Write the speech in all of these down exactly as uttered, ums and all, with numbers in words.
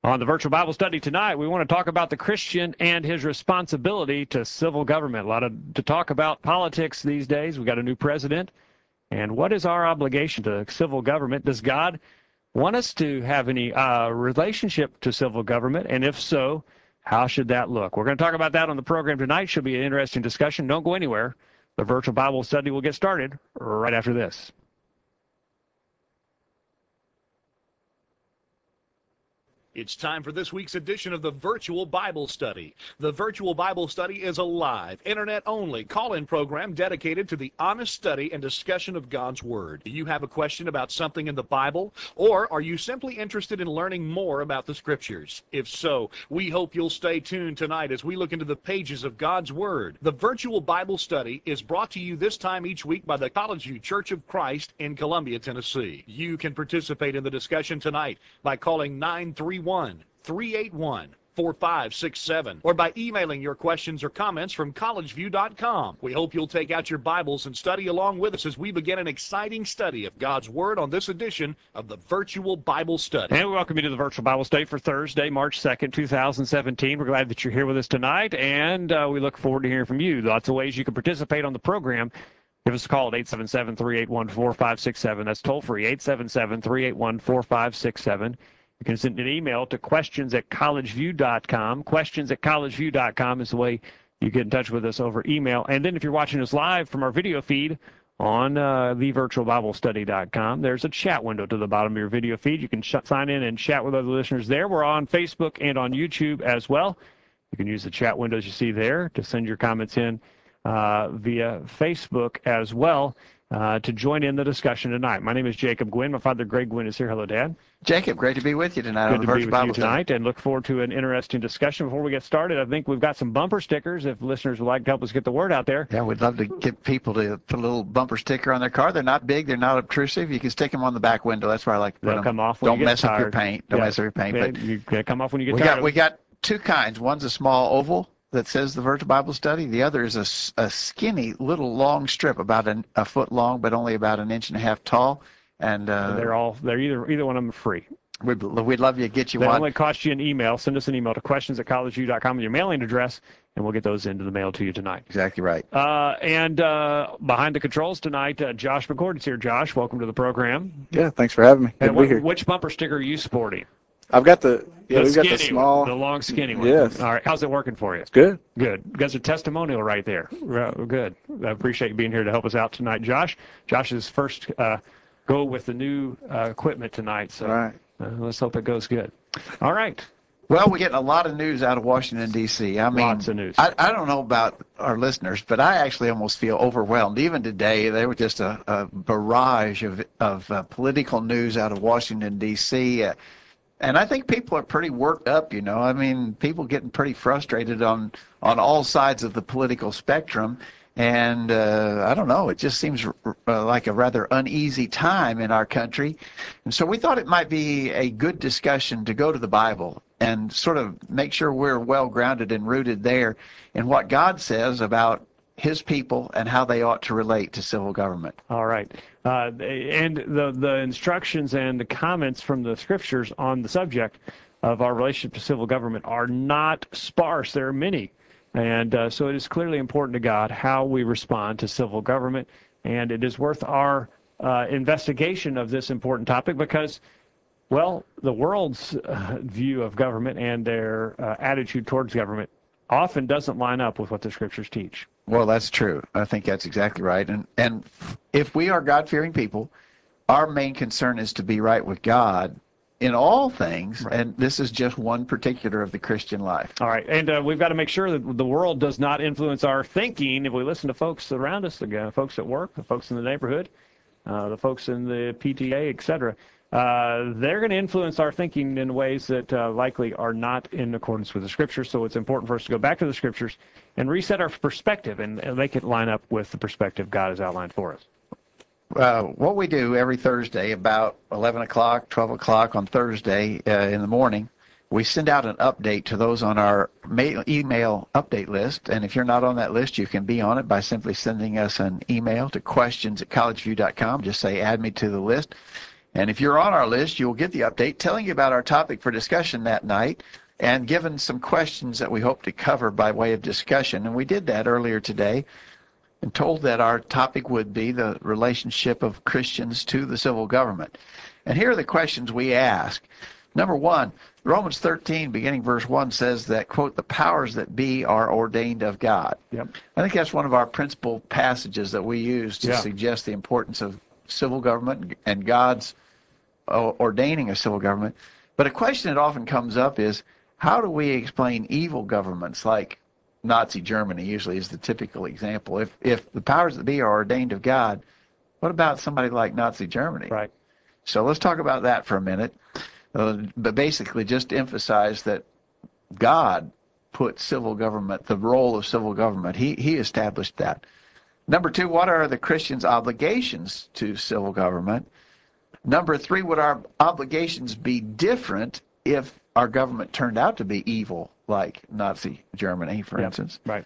On the virtual Bible study tonight, we want to talk about the Christian and his responsibility to civil government. A lot of to talk about politics these days. We got a new president. And what is our obligation to civil government? Does God want us to have any uh, relationship to civil government? And if so, how should that look? We're going to talk about that on the program tonight. Should be an interesting discussion. Don't go anywhere. The virtual Bible study will get started right after this. It's time for this week's edition of the Virtual Bible Study. The Virtual Bible Study is a live, internet-only call-in program dedicated to the honest study and discussion of God's Word. Do you have a question about something in the Bible, or are you simply interested in learning more about the Scriptures? If so, we hope you'll stay tuned tonight as we look into the pages of God's Word. The Virtual Bible Study is brought to you this time each week by the College View Church of Christ in Columbia, Tennessee. You can participate in the discussion tonight by calling nine three one, three eight one, four five six seven or by emailing your questions or comments from college view dot com. We hope you'll take out your Bibles and study along with us as we begin an exciting study of God's Word on this edition of the Virtual Bible Study. And we welcome you to the Virtual Bible Study for Thursday, March second, two thousand seventeen. We're glad that you're here with us tonight, and uh, we look forward to hearing from you. Lots of ways you can participate on the program. Give us a call at eight seven seven, three eight one, four five six seven. That's toll free, eight seven seven, three eight one, four five six seven. You can send an email to questions at college view dot com. Questions at college view dot com is the way you get in touch with us over email. And then if you're watching us live from our video feed on uh, the virtual bible study dot com, there's a chat window to the bottom of your video feed. You can sh- sign in and chat with other listeners there. We're on Facebook and on YouTube as well. You can use the chat windows you see there to send your comments in uh, via Facebook as well. Uh, to join in the discussion tonight. My name is Jacob Gwynn. My father, Greg Gwynn, is here. Hello, Dad. Jacob, great to be with you tonight. Good on the to be Virtual with Bible you tonight, and look forward to an interesting discussion. Before we get started, I think we've got some bumper stickers if listeners would like to help us get the word out there. Yeah, we'd love to get people to put a little bumper sticker on their car. They're not big. They're not obtrusive. You can stick them on the back window. That's where I like to put They'll them. come off when Don't you get mess up tired. your paint. Don't Yeah. mess up your paint. They, But you they come off when you get we tired. got we got two kinds. One's a small oval that says the Virtual Bible Study. The other is a, s- a skinny little long strip, about an, a foot long, but only about an inch and a half tall. And uh, they're all they're either either one of them are free. we'd, we'd love you to get you They one. only cost you an email. Send us an email to questions at college view dot com with your mailing address, and we'll get those into the mail to you tonight. Exactly right. Uh, and uh, behind the controls tonight, uh, Josh McCord is here. Josh, welcome to the program. Yeah, thanks for having me. Good And to be what, here. which bumper sticker are you sporting? I've got the yeah, the we've skinny got the small. one, the long skinny one. Yes. All right. How's it working for you? It's good. Good. You guys are testimonial right there. Right, good. I appreciate you being here to help us out tonight, Josh. Josh's first uh, go with the new uh, equipment tonight, so All right. uh, let's hope it goes good. All right. Well, we're getting a lot of news out of Washington, D C I mean, Lots of news. I, I don't know about our listeners, but I actually almost feel overwhelmed. Even today, there was just a, a barrage of, of uh, political news out of Washington, D C Uh, and I think people are pretty worked up, you know. I mean, people getting pretty frustrated on, on all sides of the political spectrum. And uh, I don't know, it just seems uh, like a rather uneasy time in our country. And so we thought it might be a good discussion to go to the Bible and sort of make sure we're well grounded and rooted there in what God says about his people and how they ought to relate to civil government. All right. Uh, and the, the instructions and the comments from the scriptures on the subject of our relationship to civil government are not sparse. There are many. And uh, so it is clearly important to God how we respond to civil government. And it is worth our uh, investigation of this important topic because, well, the world's uh, view of government and their uh, attitude towards government often doesn't line up with what the scriptures teach. Well, that's true. I think that's exactly right. And and if we are God-fearing people, our main concern is to be right with God in all things, Right. and this is just one particular of the Christian life. All right, and uh, we've got to make sure that the world does not influence our thinking. If we listen to folks around us, the uh, folks at work, the folks in the neighborhood, uh, the folks in the P T A, et cetera, uh, they're going to influence our thinking in ways that uh, likely are not in accordance with the Scriptures. So it's important for us to go back to the Scriptures and reset our perspective and, and make it line up with the perspective God has outlined for us. Uh, what we do every Thursday about eleven o'clock, twelve o'clock on Thursday uh, in the morning, we send out an update to those on our mail, email update list. And if you're not on that list, you can be on it by simply sending us an email to questions at college view dot com. Just say, add me to the list. And if you're on our list, you'll get the update telling you about our topic for discussion that night and given some questions that we hope to cover by way of discussion. And we did that earlier today and told that our topic would be the relationship of Christians to the civil government. And here are the questions we ask. Number one, Romans thirteen, beginning verse one, says that, quote, the powers that be are ordained of God. Yep. I think that's one of our principal passages that we use to Yeah. suggest the importance of civil government and God's uh, ordaining a civil government. But a question that often comes up is, how do we explain evil governments like Nazi Germany usually is the typical example. If if the powers that be are ordained of God, what about somebody like Nazi Germany? Right. So let's talk about that for a minute. Uh, but basically just emphasize that God put civil government, the role of civil government, he, he established that. Number two, what are the Christians' obligations to civil government? Number three, would our obligations be different if our government turned out to be evil, like Nazi Germany, for Yep. instance? Right.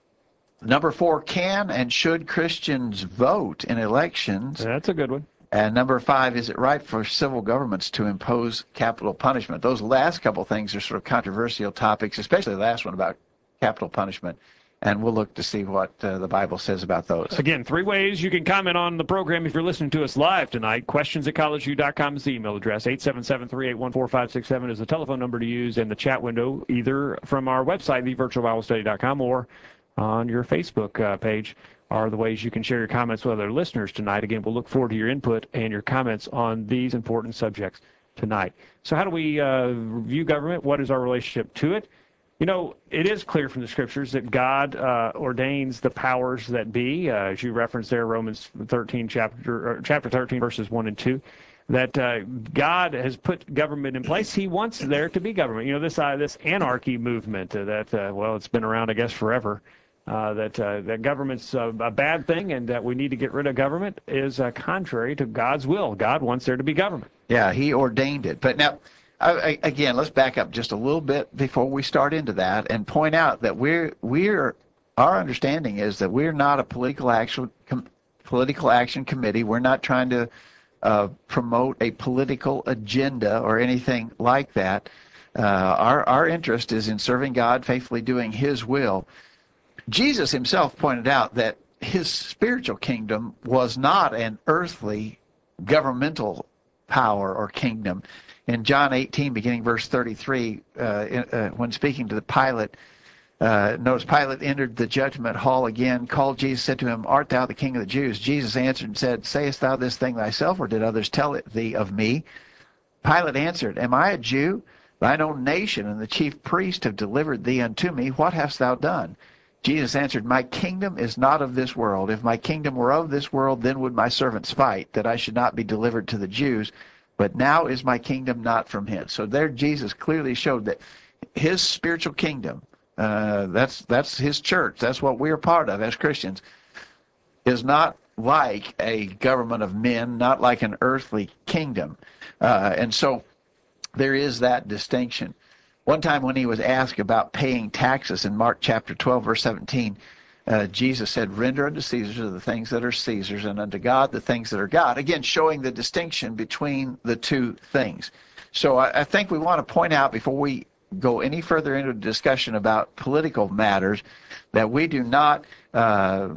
Number four, can and should Christians vote in elections? That's a good one. And number five, is it right for civil governments to impose capital punishment? Those last couple things are sort of controversial topics, especially the last one about capital punishment. And we'll look to see what uh, the Bible says about those. Again, three ways you can comment on the program if you're listening to us live tonight. Questions at college u dot com is the email address. eight seven seven, three eight one, four five six seven is the telephone number to use, and the chat window either from our website, the virtual bible study dot com, or on your Facebook uh, page are the ways you can share your comments with other listeners tonight. Again, we'll look forward to your input and your comments on these important subjects tonight. So how do we uh, view government? What is our relationship to it? You know, it is clear from the scriptures that God uh, ordains the powers that be, uh, as you referenced there, Romans thirteen, chapter or chapter thirteen, verses one and two, that uh, God has put government in place. He wants there to be government. You know, this uh, this anarchy movement uh, that, uh, well, it's been around, I guess, forever, uh, that, uh, that government's a, a bad thing and that we need to get rid of government is uh, contrary to God's will. God wants there to be government. Yeah, he ordained it. But now, I, I, again, let's back up just a little bit before we start into that and point out that we're we're our understanding is that we're not a political action com, political action committee. We're not trying to uh, promote a political agenda or anything like that. Uh, our our interest is in serving God, faithfully doing His will. Jesus himself pointed out that his spiritual kingdom was not an earthly governmental power or kingdom. In John eighteen, beginning verse thirty-three, uh, uh, when speaking to the Pilate, uh, notice Pilate entered the judgment hall again, called Jesus, said to him, art thou the king of the Jews? Jesus answered and said, sayest thou this thing thyself, or did others tell it thee of me? Pilate answered, am I a Jew? Thine own nation and the chief priest have delivered thee unto me. What hast thou done? Jesus answered, my kingdom is not of this world. If my kingdom were of this world, then would my servants fight, that I should not be delivered to the Jews. But now is my kingdom not from hence. So there Jesus clearly showed that his spiritual kingdom, uh, that's that's his church, that's what we're part of as Christians, is not like a government of men, not like an earthly kingdom. Uh, and so there is that distinction. One time when he was asked about paying taxes in Mark chapter twelve, verse seventeen, Uh, Jesus said, render unto Caesar the things that are Caesar's, and unto God the things that are God. Again, showing the distinction between the two things. So I, I think we want to point out before we go any further into a discussion about political matters that we do not uh,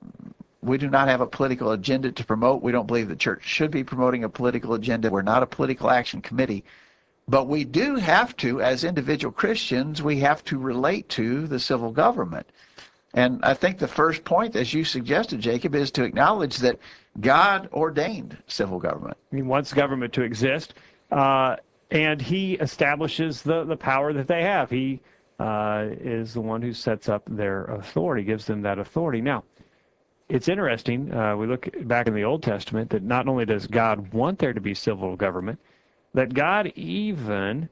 we do not have a political agenda to promote. We don't believe the church should be promoting a political agenda. We're not a political action committee. But we do have to, as individual Christians, we have to relate to the civil government. And I think the first point, as you suggested, Jacob, is to acknowledge that God ordained civil government. He wants government to exist, uh, and he establishes the, the power that they have. He uh, is the one who sets up their authority, gives them that authority. Now, it's interesting, uh, we look back in the Old Testament, that not only does God want there to be civil government, that God even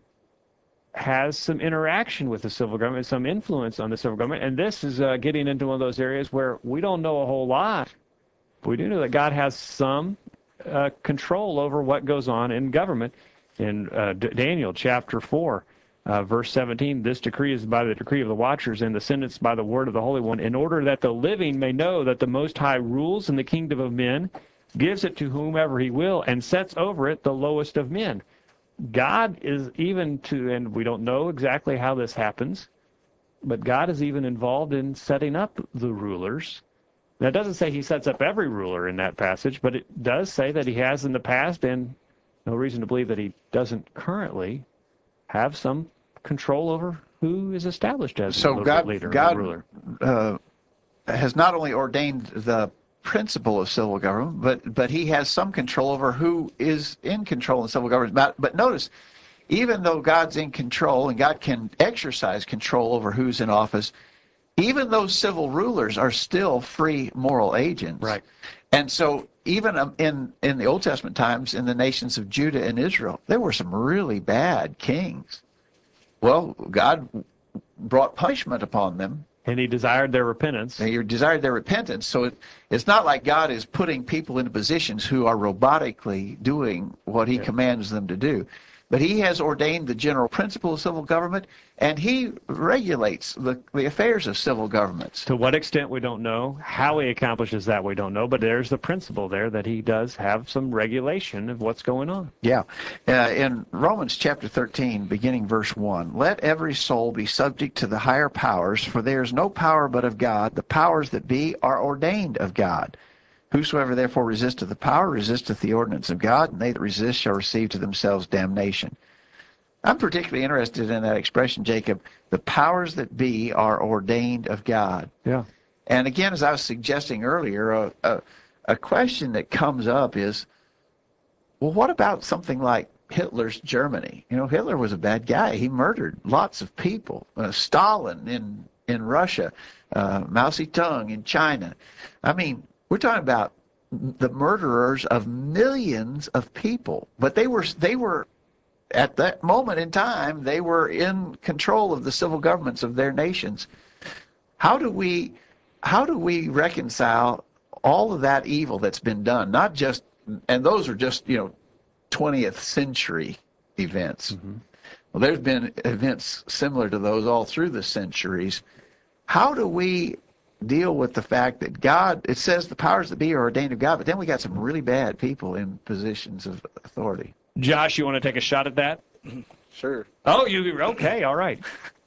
has some interaction with the civil government, some influence on the civil government. And this is uh, getting into one of those areas where we don't know a whole lot. We do know that God has some uh, control over what goes on in government. In uh, D- Daniel chapter four, uh, verse seventeen, this decree is by the decree of the watchers and the sentence by the word of the Holy One, in order that the living may know that the Most High rules in the kingdom of men gives it to whomever he will, and sets over it the lowest of men. God is even to, and we don't know exactly how this happens, but God is even involved in setting up the rulers. Now, it doesn't say he sets up every ruler in that passage, but it does say that he has in the past, and no reason to believe that he doesn't currently have some control over who is established as So a God, leader, God ruler. Uh, has not only ordained the principle of civil government, but but he has some control over who is in control in civil government. But, but notice, even though God's in control and God can exercise control over who's in office, even those civil rulers are still free moral agents. Right. And so even um, in, in the Old Testament times, in the nations of Judah and Israel, there were some really bad kings. Well, God brought punishment upon them. And he desired their repentance. They desired their repentance. So it, it's not like God is putting people into positions who are robotically doing what he Yeah. commands them to do. But he has ordained the general principle of civil government, and he regulates the, the affairs of civil governments. To what extent, we don't know. How he accomplishes that, we don't know. But there's the principle there that he does have some regulation of what's going on. Yeah. Uh, in Romans chapter thirteen, beginning verse one, let every soul be subject to the higher powers, for there is no power but of God. The powers that be are ordained of God. Whosoever therefore resisteth the power resisteth the ordinance of God, and they that resist shall receive to themselves damnation. I'm particularly interested in that expression, Jacob. The powers that be are ordained of God. Yeah. And again, as I was suggesting earlier, a, a, a question that comes up is, well, what about something like Hitler's Germany? You know, Hitler was a bad guy. He murdered lots of people. Uh, Stalin in, in Russia, uh, Mao Zedong in China. I mean, we're talking about the murderers of millions of people. But they were they were at that moment in time, they were in control of the civil governments of their nations. How do we how do we reconcile all of that evil that's been done? Not just, and those are just, you know, twentieth century events. Mm-hmm. Well, there's been events similar to those all through the centuries. How do we deal with the fact that God, it says the powers that be are ordained of God, but then we got some really bad people in positions of authority? Josh, you want to take a shot at that? Sure. Oh, you okay? All right.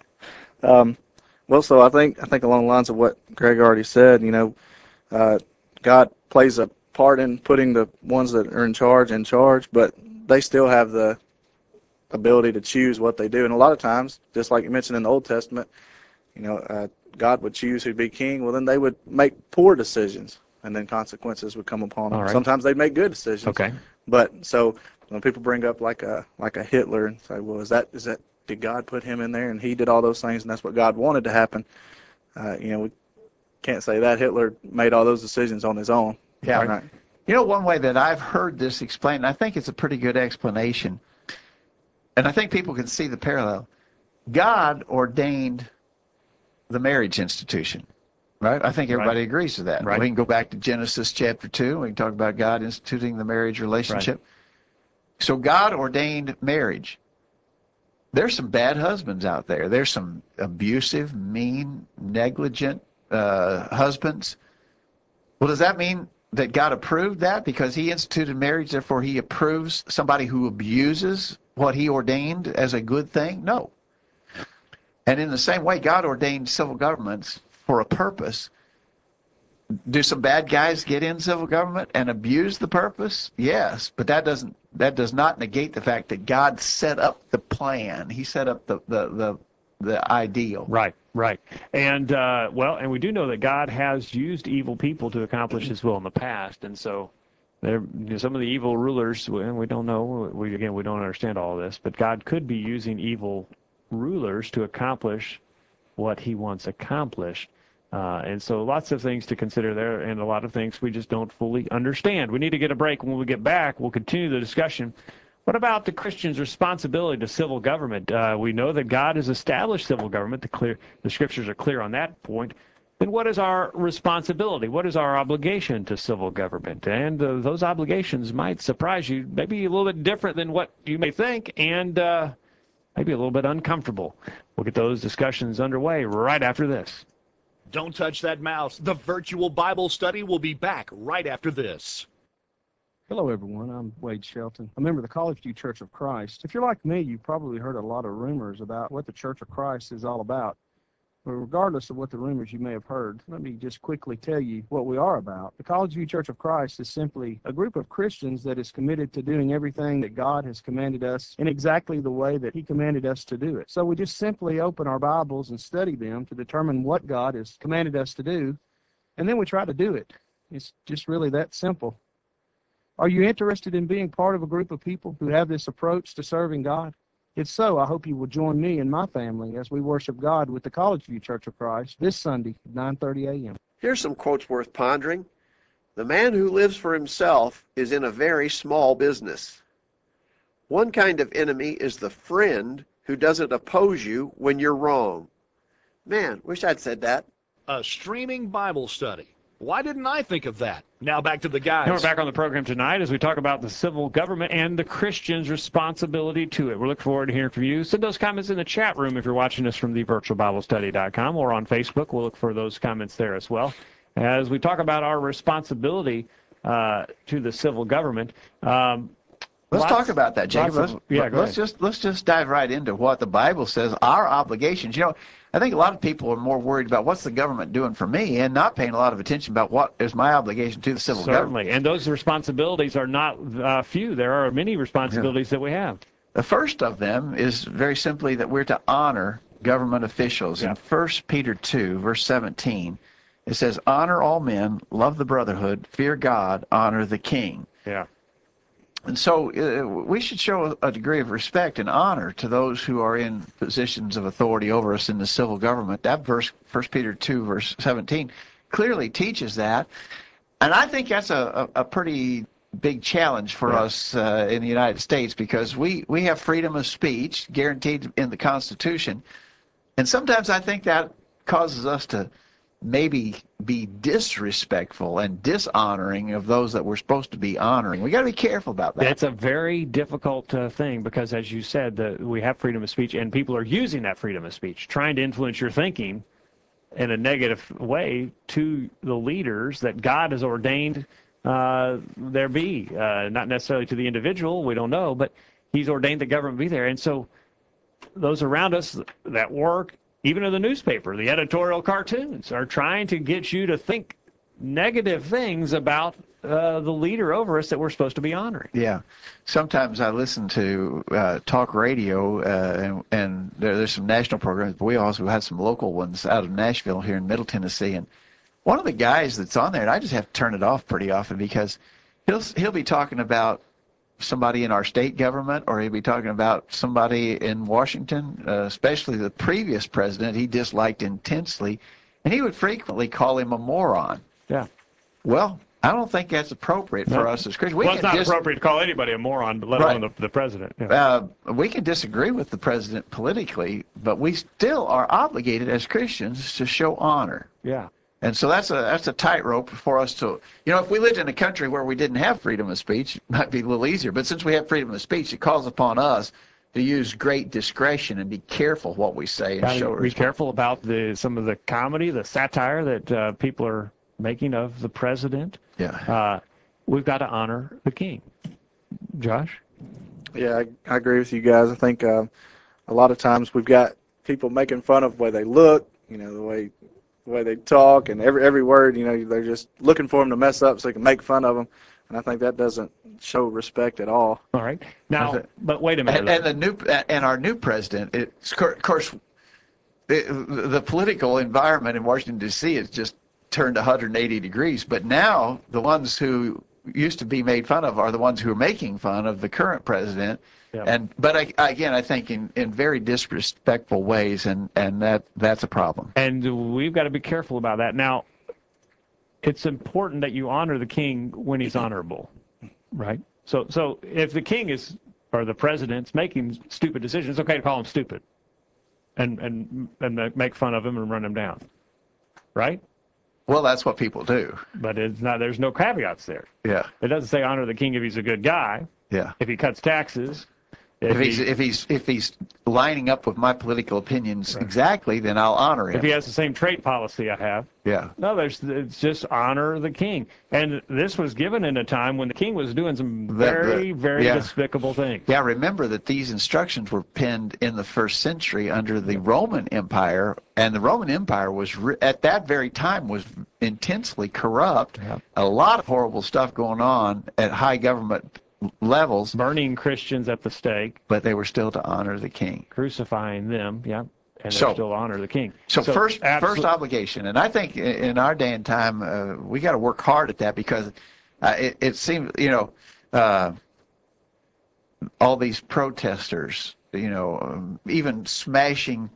Um, well, so I think I think along the lines of what Greg already said, you know, uh, God plays a part in putting the ones that are in charge in charge, but they still have the ability to choose what they do. And a lot of times, just like you mentioned in the Old Testament, you know, uh, God would choose who'd be king. Well, then they would make poor decisions, and then consequences would come upon them. All right. Sometimes they'd make good decisions. Okay. But so when people bring up like a like a Hitler and say, well, is that is that did God put him in there and he did all those things and that's what God wanted to happen? Uh, you know, we can't say that Hitler made all those decisions on his own. Yeah. Right. You know, one way that I've heard this explained, and I think it's a pretty good explanation, and I think people can see the parallel. God ordained the marriage institution, right? I think everybody Right. agrees with that. Right. We can go back to Genesis chapter two. We can talk about God instituting the marriage relationship. Right. So God ordained marriage. There's some bad husbands out there. There's some abusive, mean, negligent uh, husbands. Well, does that mean that God approved that because he instituted marriage, therefore he approves somebody who abuses what he ordained as a good thing? No. And in the same way, God ordained civil governments for a purpose. Do some bad guys get in civil government and abuse the purpose? Yes, but that doesn't that does not negate the fact that God set up the plan. He set up the the the, the ideal. Right, right. And, uh, well, and we do know that God has used evil people to accomplish his will in the past. And so there, you know, some of the evil rulers, we, we don't know. We, again, we don't understand all of this. But God could be using evil rulers to accomplish what he wants accomplished. Uh, and so lots of things to consider there, and a lot of things we just don't fully understand. We need to get a break. When we get back, we'll continue the discussion. What about the Christian's responsibility to civil government? Uh, we know that God has established civil government. The, clear, the scriptures are clear on that point. Then what is our responsibility? What is our obligation to civil government? And uh, those obligations might surprise you, maybe a little bit different than what you may think, and uh, maybe a little bit uncomfortable. We'll get those discussions underway right after this. Don't touch that mouse. The virtual Bible study will be back right after this. Hello, everyone. I'm Wade Shelton, a member of the College View Church of Christ. If you're like me, you've probably heard a lot of rumors about what the Church of Christ is all about. But regardless of what the rumors you may have heard, let me just quickly tell you what we are about. The College View Church of Christ is simply a group of Christians that is committed to doing everything that God has commanded us in exactly the way that He commanded us to do it. So we just simply open our Bibles and study them to determine what God has commanded us to do, and then we try to do it. It's just really that simple. Are you interested in being part of a group of people who have this approach to serving God? If so, I hope you will join me and my family as we worship God with the College View Church of Christ this Sunday at nine thirty a.m. Here's some quotes worth pondering. The man who lives for himself is in a very small business. One kind of enemy is the friend who doesn't oppose you when you're wrong. Man, wish I'd said that. A streaming Bible study. Why didn't I think of that? Now back to the guys. And we're back on the program tonight as we talk about the civil government and the Christian's responsibility to it. We look forward to hearing from you. Send those comments in the chat room if you're watching us from the virtual bible study dot com or on Facebook. We'll look for those comments there as well. As we talk about our responsibility uh, to the civil government. Um, Let's lots, talk about that, Jacob. of, Let's, yeah, go let's ahead. just let's just dive right into what the Bible says. Our obligations. You know, I think a lot of people are more worried about what's the government doing for me, and not paying a lot of attention about what is my obligation to the civil Certainly. government. And those responsibilities are not uh, few. There are many responsibilities yeah. that we have. The first of them is very simply that we're to honor government officials. Yeah. In First Peter two, verse seventeen, it says, "Honor all men, love the brotherhood, fear God, honor the king." Yeah. And so uh, we should show a degree of respect and honor to those who are in positions of authority over us in the civil government. That verse, First Peter two, verse seventeen, clearly teaches that. And I think that's a, a, a pretty big challenge for yeah. us uh, in the United States, because we, we have freedom of speech guaranteed in the Constitution. And sometimes I think that causes us to maybe be disrespectful and dishonoring of those that we're supposed to be honoring. We got to be careful about that. That's a very difficult uh, thing because, as you said, the, we have freedom of speech, and people are using that freedom of speech, trying to influence your thinking in a negative way to the leaders that God has ordained uh, there be. Uh, not necessarily to the individual, we don't know, but He's ordained the government be there. And so those around us that work, even in the newspaper, the editorial cartoons are trying to get you to think negative things about uh, the leader over us that we're supposed to be honoring. Yeah. Sometimes I listen to uh, talk radio, uh, and, and there, there's some national programs, but we also had some local ones out of Nashville here in Middle Tennessee. And one of the guys that's on there, and I just have to turn it off pretty often because he'll he'll be talking about somebody in our state government, or he'll be talking about somebody in Washington, uh, especially the previous president he disliked intensely, and he would frequently call him a moron. Yeah. Well, I don't think that's appropriate for No. us as Christians. We Well, it's can not dis- appropriate to call anybody a moron, but let Right. alone the, the president. Yeah. Uh, we can disagree with the president politically, but we still are obligated as Christians to show honor. yeah. And so that's a that's a tightrope for us to, you know, if we lived in a country where we didn't have freedom of speech, it might be a little easier. But since we have freedom of speech, it calls upon us to use great discretion and be careful what we say and Gotta show be respect. careful about the some of the comedy, the satire that uh, people are making of the president. Yeah. Uh, we've got to honor the king. Josh? Yeah, I, I agree with you guys. I think uh, a lot of times we've got people making fun of the way they look, you know, the way the way they talk, and every every word, you know, they're just looking for them to mess up so they can make fun of them. And I think that doesn't show respect at all. All right. Now, Okay. but wait a minute. And, and the new and our new president, it's, of course, the, the political environment in Washington D C has just turned one hundred eighty degrees. But now the ones who used to be made fun of are the ones who are making fun of the current president. Yeah. And but I, again, I think in, in very disrespectful ways, and, and that that's a problem. And we've got to be careful about that. Now, it's important that you honor the king when he's honorable, right? So, so if the king is or the president's making stupid decisions, it's okay to call him stupid, and and and make fun of him and run him down, right? Well, that's what people do. But it's not. There's no caveats there. Yeah, It doesn't say honor the king if he's a good guy, yeah, if he cuts taxes, If he's if he's if he's lining up with my political opinions Right. exactly, then I'll honor him. If he has the same trade policy I have. Yeah. No, there's it's just honor the king. And this was given in a time when the king was doing some The- very, the- very yeah. despicable things. Yeah, remember that these instructions were penned in the first century under the Roman Empire, and the Roman Empire was re- at that very time was intensely corrupt. Yeah. A lot of horrible stuff going on at high government levels, Burning Christians at the stake, but they were still to honor the king. crucifying them, yeah, and So- they still honor the king. So, first, absol- first obligation, and I think i- in our day and time, uh, we got to work hard at that because uh, it, it seems, you know, uh, all these protesters, you know, um, even smashing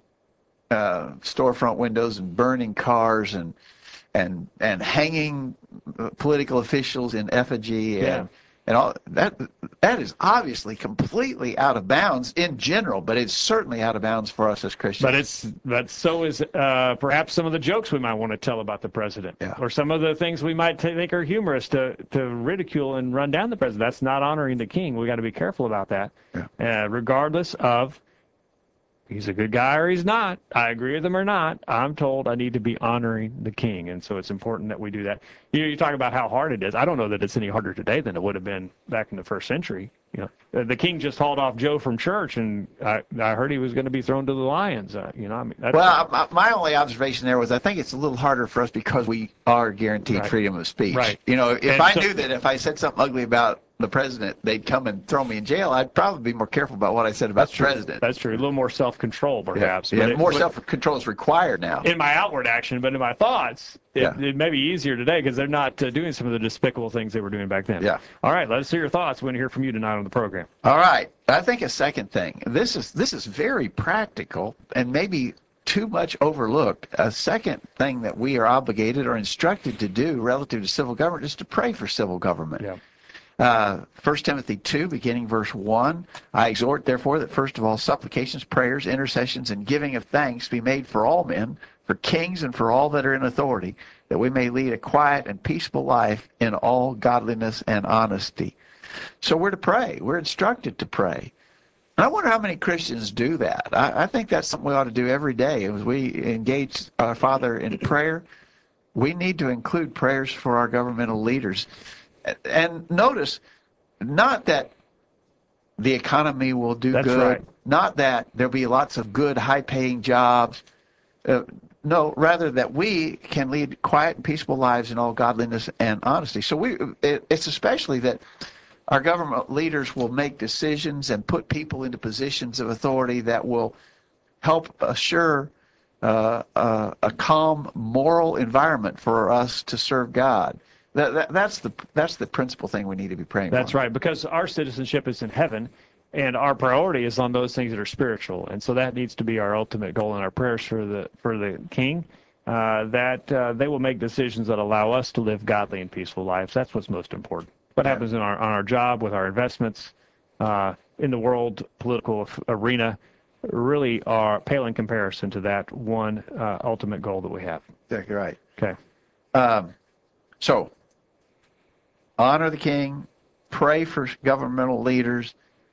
uh, storefront windows and burning cars and and and hanging uh, political officials in effigy and. Yeah. And all that that is obviously completely out of bounds in general, but it's certainly out of bounds for us as Christians. But it's but so is uh, perhaps some of the jokes we might want to tell about the president, Yeah. or some of the things we might t- think are humorous to to ridicule and run down the president. That's not honoring the king. We got to be careful about that, Yeah. uh, regardless of he's a good guy or he's not. I agree with him or not. I'm told I need to be honoring the king, and so it's important that we do that. You know, you talk about how hard it is. I don't know that it's any harder today than it would have been back in the first century. You know, Uh, the king just hauled off Joe from church, and I, I heard he was going to be thrown to the lions. Uh, you know, I mean, that's, Well, my, my only observation there was I think it's a little harder for us because we are guaranteed Right. freedom of speech. Right. You know, if And I so- knew that if I said something ugly about the president, they'd come and throw me in jail, I'd probably be more careful about what I said about that's the true. president. That's true. A little more self-control, yeah, perhaps. yeah But it- more but self-control is required now. in my outward action, but in my thoughts, it, Yeah. it may be easier today because they're not uh, doing some of the despicable things they were doing back then. Yeah. All right, let us hear your thoughts. We want to hear from you tonight on the program. All right. I think a second thing. This is this is very practical and maybe too much overlooked. A second thing that we are obligated or instructed to do relative to civil government is to pray for civil government. Yeah. Uh, First Timothy two, beginning verse one, I exhort, therefore, that first of all supplications, prayers, intercessions, and giving of thanks be made for all men, for kings, and for all that are in authority, that we may lead a quiet and peaceful life in all godliness and honesty. So we're to pray. We're instructed to pray. And I wonder how many Christians do that. I, I think that's something we ought to do every day. As we engage our Father in prayer, we need to include prayers for our governmental leaders. And notice, not that the economy will do That's good, right. not that there'll be lots of good, high-paying jobs. Uh, no, rather that we can lead quiet and peaceful lives in all godliness and honesty. So we, it, it's especially that our government leaders will make decisions and put people into positions of authority that will help assure uh, uh, a calm moral environment for us to serve God. That, that, that's the that's the principal thing we need to be praying That's for. right, because our citizenship is in heaven, and our priority is on those things that are spiritual, and so that needs to be our ultimate goal in our prayers for the for the King. Uh, that uh, they will make decisions that allow us to live godly and peaceful lives. That's what's most important. What Yeah. happens in our on our job, with our investments, uh, in the world political arena, really are pale in comparison to that one uh, ultimate goal that we have. Exactly right. Okay. Um, so, honor the king, pray for governmental leaders.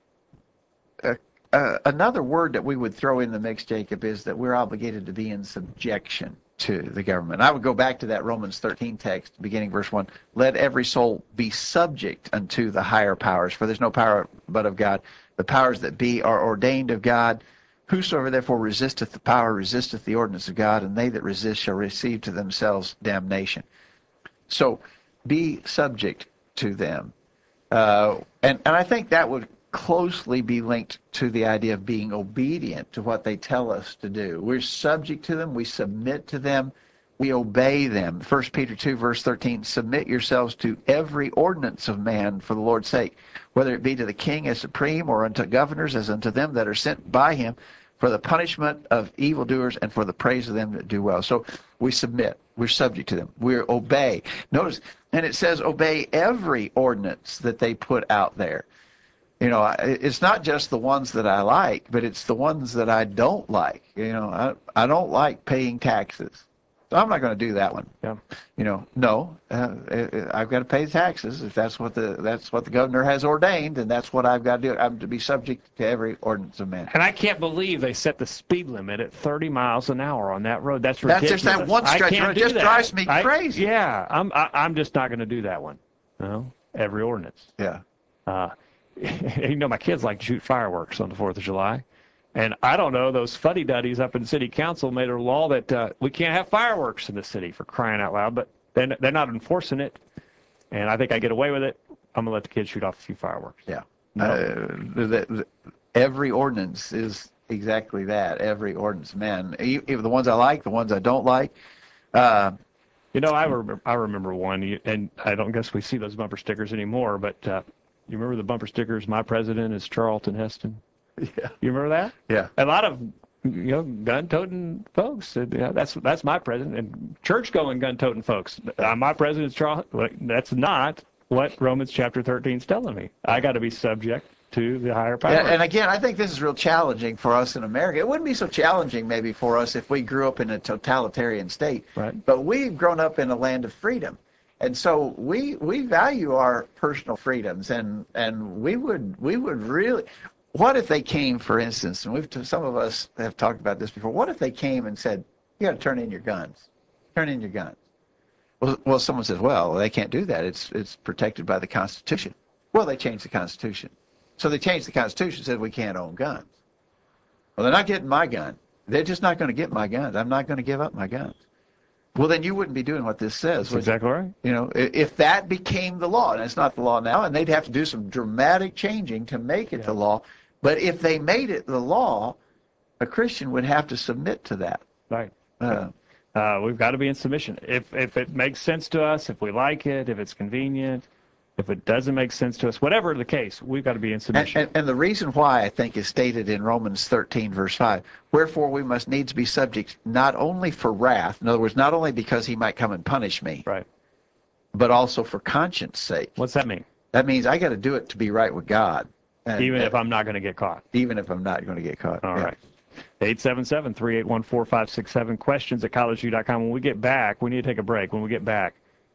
Uh, uh, another word that we would throw in the mix, Jacob, is that we're obligated to be in subjection to the government. I would go back to that Romans thirteen text, beginning verse one. Let every soul be subject unto the higher powers, for there's no power but of God. The powers that be are ordained of God. Whosoever therefore resisteth the power resisteth the ordinance of God, and they that resist shall receive to themselves damnation. So be subject to them. Uh, and, and I think that would closely be linked to the idea of being obedient to what they tell us to do. We're subject to them. We submit to them. We obey them. First Peter two, verse thirteen, submit yourselves to every ordinance of man for the Lord's sake, whether it be to the king as supreme or unto governors as unto them that are sent by him for the punishment of evildoers and for the praise of them that do well. So we submit. We're subject to them. We obey. Notice, and it says obey every ordinance that they put out there. You know, it's not just the ones that I like, but it's the ones that I don't like. You know, I, I don't like paying taxes. So I'm not going to do that one. Yeah. You know, no, uh, I've got to pay taxes. If that's what the that's what the governor has ordained, and that's what I've got to do. I'm to be subject to every ordinance of man. And I can't believe they set the speed limit at thirty miles an hour on that road. That's That's ridiculous. just that one I stretch can't road. It do just that. drives me I- crazy. Yeah, I'm I, I'm just not going to do that one. You know, every ordinance. Yeah. Uh, you know, my kids like to shoot fireworks on the Fourth of July. And I don't know, those fuddy-duddies up in city council made a law that uh, we can't have fireworks in the city, for crying out loud, but they're, they're not enforcing it. And I think I get away with it. I'm going to let the kids shoot off a few fireworks. Yeah. No. Uh, the, the, every ordinance is exactly that. Every ordinance, man. Even the ones I like, the ones I don't like. Uh, You know, I remember, I remember one, you- and I don't guess we see those bumper stickers anymore, but uh, you remember the bumper stickers, my president is Charlton Heston? yeah. You remember that? Yeah. A lot of, you know, gun-toting folks said, yeah, that's that's my president, and church-going gun-toting folks. Uh, my president's Charles. Well, that's not what Romans chapter thirteen is telling me. I got to be subject to the higher power. Yeah, and again, I think this is real challenging for us in America. It wouldn't be so challenging maybe for us if we grew up in a totalitarian state. Right. But we've grown up in a land of freedom. And so we we value our personal freedoms, and and we would we would really, what if they came, for instance, and we've some of us have talked about this before, what if they came and said, you got to turn in your guns, turn in your guns. Well, well, someone says, well, they can't do that. It's it's protected by the Constitution. Well, they changed the Constitution. So they changed the Constitution, said we can't own guns. Well, they're not getting my gun. They're just not going to get my guns. I'm not going to give up my guns. Well, then you wouldn't be doing what this says. That's would you? exactly right. You know, i- if that became the law, and it's not the law now, and they'd have to do some dramatic changing to make it Yeah. the law. But if they made it the law, a Christian would have to submit to that. Right. Uh, Uh, we've got to be in submission. If if it makes sense to us, if we like it, if it's convenient, if it doesn't make sense to us, whatever the case, we've got to be in and, submission. and, and the reason why, I think, is stated in Romans thirteen, verse five. Wherefore we must needs be subject not only for wrath, in other words, not only because he might come and punish me, Right. but also for conscience sake. What's that mean? That means I got to do it to be right with God. And, Even if uh, I'm not going to get caught. even if I'm not going to get caught. All Yeah. right. eight seven seven, three eight one, four five six seven. Questions at college view dot com. When we get back, we need to take a break. When we get back,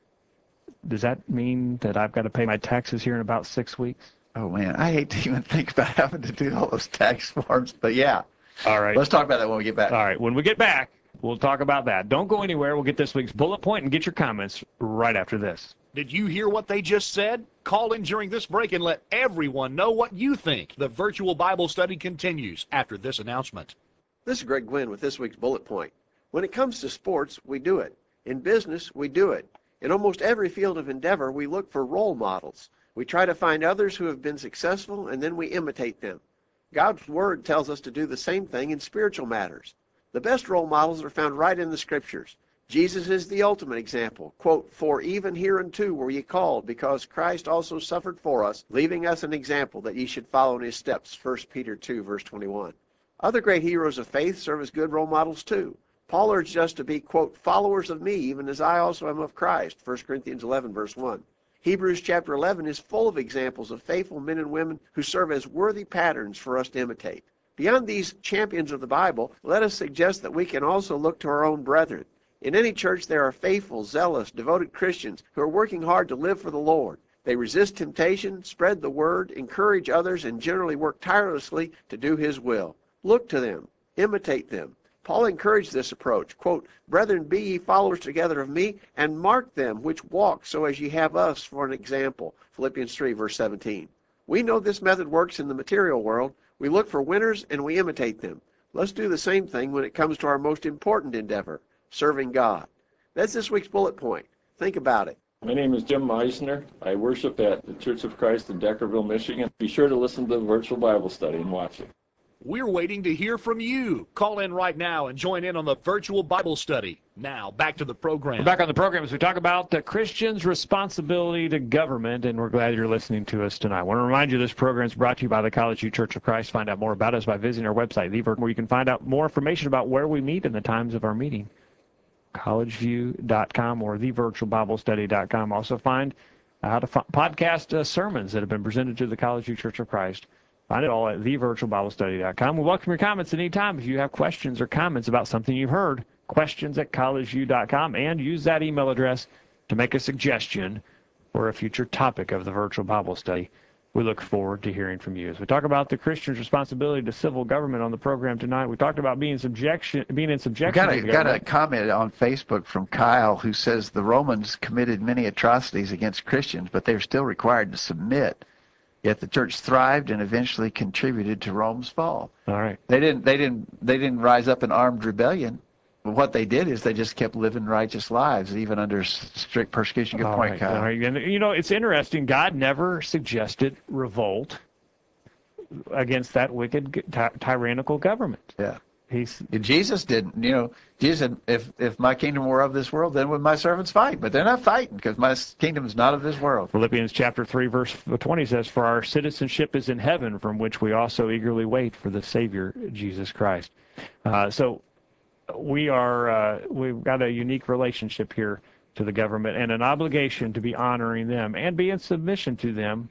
does that mean that I've got to pay my taxes here in about six weeks? Oh man, I hate to even think about having to do all those tax forms, but yeah, All right. let's talk about that when we get back. All right. When we get back, we'll talk about that. Don't go anywhere. We'll get this week's bullet point and get your comments right after this. Did you hear what they just said? Call in during this break and let everyone know what you think. The virtual Bible study continues after this announcement. This is Greg Gwynn with this week's bullet point. When it comes to sports, we do it. In business, we do it. In almost every field of endeavor, we look for role models. We try to find others who have been successful, and then we imitate them. God's Word tells us to do the same thing in spiritual matters. The best role models are found right in the Scriptures. Jesus is the ultimate example. Quote, for even hereunto were ye called, because Christ also suffered for us, leaving us an example that ye should follow in his steps. First Peter two, verse twenty-one. Other great heroes of faith serve as good role models too. Paul urged us to be, quote, followers of me, even as I also am of Christ. First Corinthians eleven, verse one. Hebrews chapter eleven is full of examples of faithful men and women who serve as worthy patterns for us to imitate. Beyond these champions of the Bible, let us suggest that we can also look to our own brethren. In any church, there are faithful, zealous, devoted Christians who are working hard to live for the Lord. They resist temptation, spread the word, encourage others, and generally work tirelessly to do his will. Look to them. Imitate them. Paul encouraged this approach. Quote, brethren, be ye followers together of me, and mark them which walk so as ye have us for an example. Philippians three, verse seventeen. We know this method works in the material world. We look for winners and we imitate them. Let's do the same thing when it comes to our most important endeavor, serving God. That's this week's bullet point. Think about it. My name is Jim Meisner. I worship at the Church of Christ in Deckerville, Michigan. Be sure to listen to the virtual Bible study and watch it. We're waiting to hear from you. Call in right now and join in on the virtual Bible study. Now, back to the program. We're back on the program as we talk about the Christian's responsibility to government, and we're glad you're listening to us tonight. I want to remind you this program is brought to you by the College View Church of Christ. Find out more about us by visiting our website, the where you can find out more information about where we meet and the times of our meeting. college view dot com or the virtual bible study dot com. Also find how to f- podcast uh, sermons that have been presented to the College View Church of Christ. Find it all at the virtual bible study dot com. We welcome your comments at any time. If you have questions or comments about something you've heard, questions at collegeview dot com, and use that email address to make a suggestion for a future topic of the virtual Bible study. We look forward to hearing from you. As we talk about the Christian's responsibility to civil government on the program tonight, we talked about being subjection, being in subjection Got to a, the got a government. comment on Facebook from Kyle who says the Romans committed many atrocities against Christians, but they were still required to submit. Yet the church thrived and eventually contributed to Rome's fall. All right. They didn't. They didn't. They didn't rise up in armed rebellion. What they did is they just kept living righteous lives, even under s- strict persecution. Good All point, right, Kyle. all right. And, you know, it's interesting. God never suggested revolt against that wicked, ty- tyrannical government. Yeah. He's Jesus didn't. You know, Jesus said, if if my kingdom were of this world, then would my servants fight? But they're not fighting because my kingdom is not of this world. Philippians chapter three, verse twenty says, "For our citizenship is in heaven, from which we also eagerly wait for the Savior, Jesus Christ." Uh, so we are, uh, we've got a unique relationship here to the government and an obligation to be honoring them and be in submission to them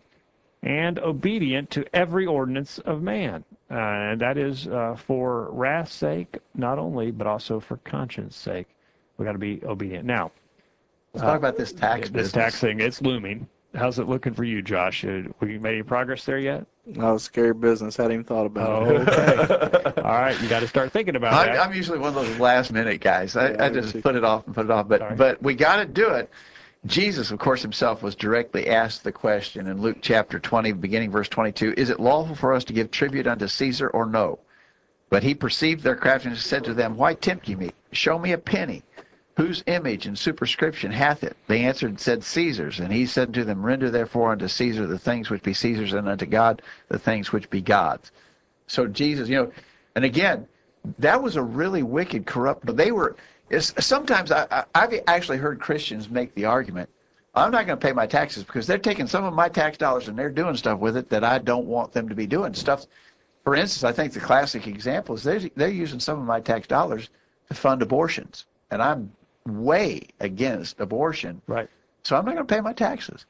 and obedient to every ordinance of man. Uh, and that is uh, for wrath's sake, not only, but also for conscience sake. We've got to be obedient. Now, Let's talk about this tax this business. tax thing, it's looming. How's it looking for you, Josh? Uh, we made any progress there yet? Oh, scary business. Hadn't even thought about it. Okay. All right, you got to start thinking about I'm, that. I'm usually one of those last minute guys. I, Yeah, I I just see. put it off and put it off. But All right. but we got to do it. Jesus, of course, himself was directly asked the question in Luke chapter twenty, beginning verse twenty-two, "Is it lawful for us to give tribute unto Caesar or no?" But he perceived their craftiness and said to them, "Why tempt ye me? Show me a penny. Whose image and superscription hath it?" They answered and said, "Caesar's." And he said to them, "Render therefore unto Caesar the things which be Caesar's, and unto God the things which be God's." So Jesus, you know, and again, that was a really wicked, corrupt, but they were, it's, sometimes I, I, I've actually heard Christians make the argument, I'm not going to pay my taxes because they're taking some of my tax dollars and they're doing stuff with it that I don't want them to be doing. Stuff, for instance, I think the classic example is they're, they're using some of my tax dollars to fund abortions. And I'm way against abortion. Right. So I'm not going to pay my taxes.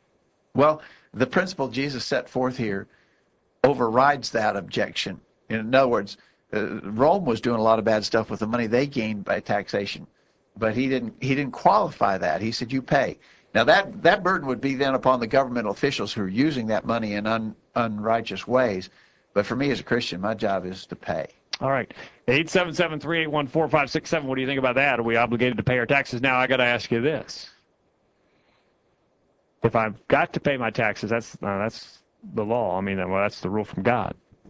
Well, the principle Jesus set forth here overrides that objection. In other words, uh, Rome was doing a lot of bad stuff with the money they gained by taxation, but he didn't. He didn't qualify that. He said, "You pay." Now that that burden would be then upon the governmental officials who are using that money in un, unrighteous ways. But for me as a Christian, my job is to pay. All right. eight seven seven, three eight one, four five six seven. What do you think about that? Are we obligated to pay our taxes? Now, I got to ask you this. If I've got to pay my taxes, that's uh, that's the law. I mean, well, that's the rule from God.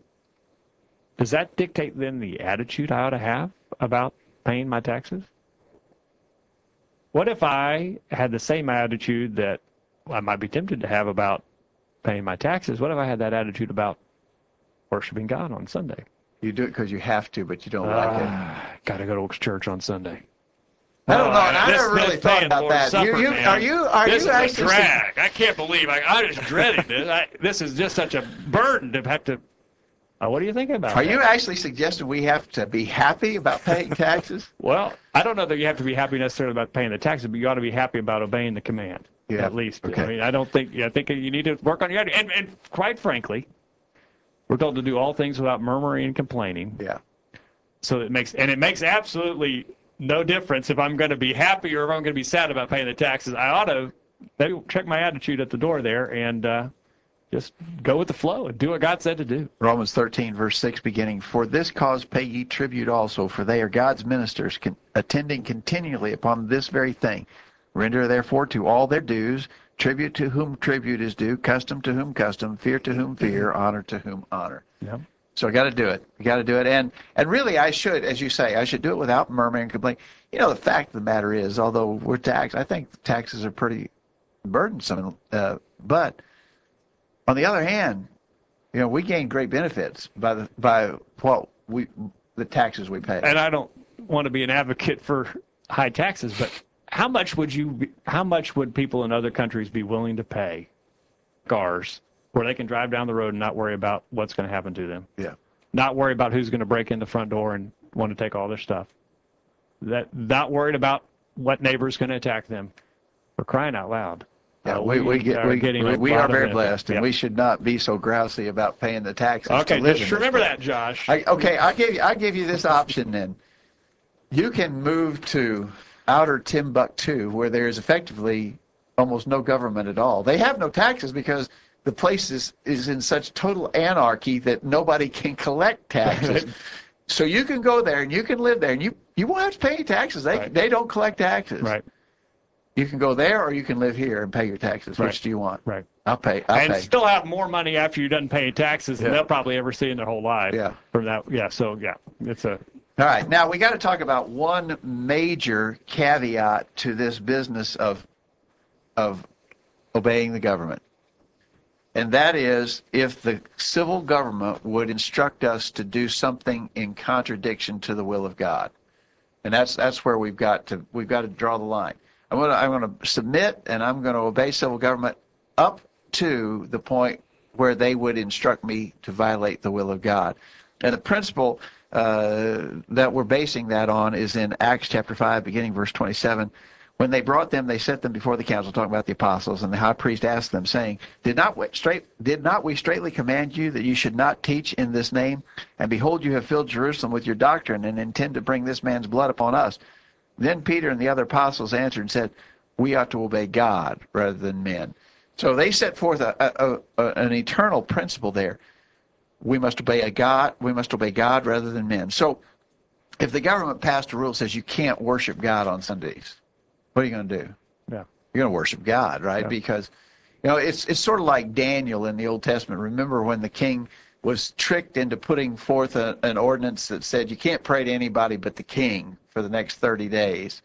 Does that dictate then the attitude I ought to have about paying my taxes? What if I had the same attitude that I might be tempted to have about paying my taxes? What if I had that attitude about worshiping God on Sunday? You do it because you have to, but you don't like it. Got to go to church on Sunday. I don't know, and I This- never really this thought paying about Lord's that. Supper, You, you, man. are you, are This you is a actually? drag. I can't believe I, I just dreaded this. I, this is just such a burden to have to. Uh, what are you thinking about? Are that? you actually suggesting we have to be happy about paying taxes? Well, I don't know that you have to be happy necessarily about paying the taxes, but you ought to be happy about obeying the command. Yeah, At least. okay. I mean, I don't think. I think you need to work on your attitude. And, and quite frankly, we're told to do all things without murmuring and complaining. Yeah. So it makes and it makes absolutely no difference if I'm going to be happy or if I'm going to be sad about paying the taxes. I ought to maybe check my attitude at the door there and uh, just go with the flow and do what God said to do. Romans thirteen, verse six, beginning, "For this cause pay ye tribute also, for they are God's ministers, con- attending continually upon this very thing. Render therefore to all their dues, tribute to whom tribute is due, custom to whom custom, fear to whom fear, honor to whom honor." Yeah. So I got to do it. I got to do it. And and really, I should, as you say, I should do it without murmuring and complaining. You know, the fact of the matter is, although we're taxed, I think taxes are pretty burdensome. Uh, but on the other hand, you know, we gain great benefits by the by what we the taxes we pay. And I don't want to be an advocate for high taxes, but how much would you? Be, how much would people in other countries be willing to pay cars where they can drive down the road and not worry about what's going to happen to them? Yeah. Not worry about who's going to break in the front door and want to take all their stuff. That not worried about what neighbor's going to attack them. We're crying out loud. Yeah, Uh, we, we get are we, getting we, a we lot are of very benefit. blessed, and Yeah. we should not be so grousy about paying the taxes. Okay, to live just in this remember place. that, Josh. I, okay, I give you I give you this option then. you can move to outer Timbuktu, where there is effectively almost no government at all. They have no taxes because the place is, is in such total anarchy that nobody can collect taxes. So you can go there and you can live there, and you, you won't have to pay any taxes. They Right. they don't collect taxes. Right. You can go there, or you can live here and pay your taxes. Right. Which do you want? Right. I'll pay. I'll and pay. still have more money after you're done paying taxes than Yeah. they'll probably ever see in their whole life. Yeah. From that. Yeah. So yeah, it's a. All right. Now we got to talk about one major caveat to this business of of obeying the government. And that is if the civil government would instruct us to do something in contradiction to the will of God. And that's that's where we've got to we've got to draw the line. I'm going to I'm going to submit and I'm going to obey civil government up to the point where they would instruct me to violate the will of God. And the principle uh, that we're basing that on is in Acts chapter five, beginning verse twenty-seven. When they brought them, they set them before the council, talking about the apostles, and the high priest asked them, saying, Did not we straight did not we straitly command you that you should not teach in this name? And behold, you have filled Jerusalem with your doctrine, and intend to bring this man's blood upon us. Then Peter and the other apostles answered and said, We ought to obey God rather than men. So they set forth a, a, a, an eternal principle there. We must obey a God. We must obey God rather than men. So if the government passed a rule that says you can't worship God on Sundays, what are you going to do? Yeah. You're going to worship God, right? Yeah. Because, you know, it's it's sort of like Daniel in the Old Testament. Remember when the king was tricked into putting forth a, an ordinance that said you can't pray to anybody but the king for the next thirty days?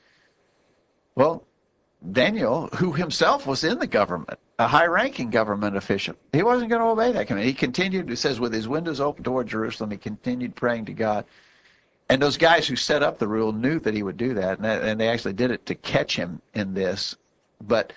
Well, Daniel, who himself was in the government, a high-ranking government official, he wasn't going to obey that command. He continued, it says, with his windows open toward Jerusalem, he continued praying to God. And those guys who set up the rule knew that he would do that, and, that, and they actually did it to catch him in this. But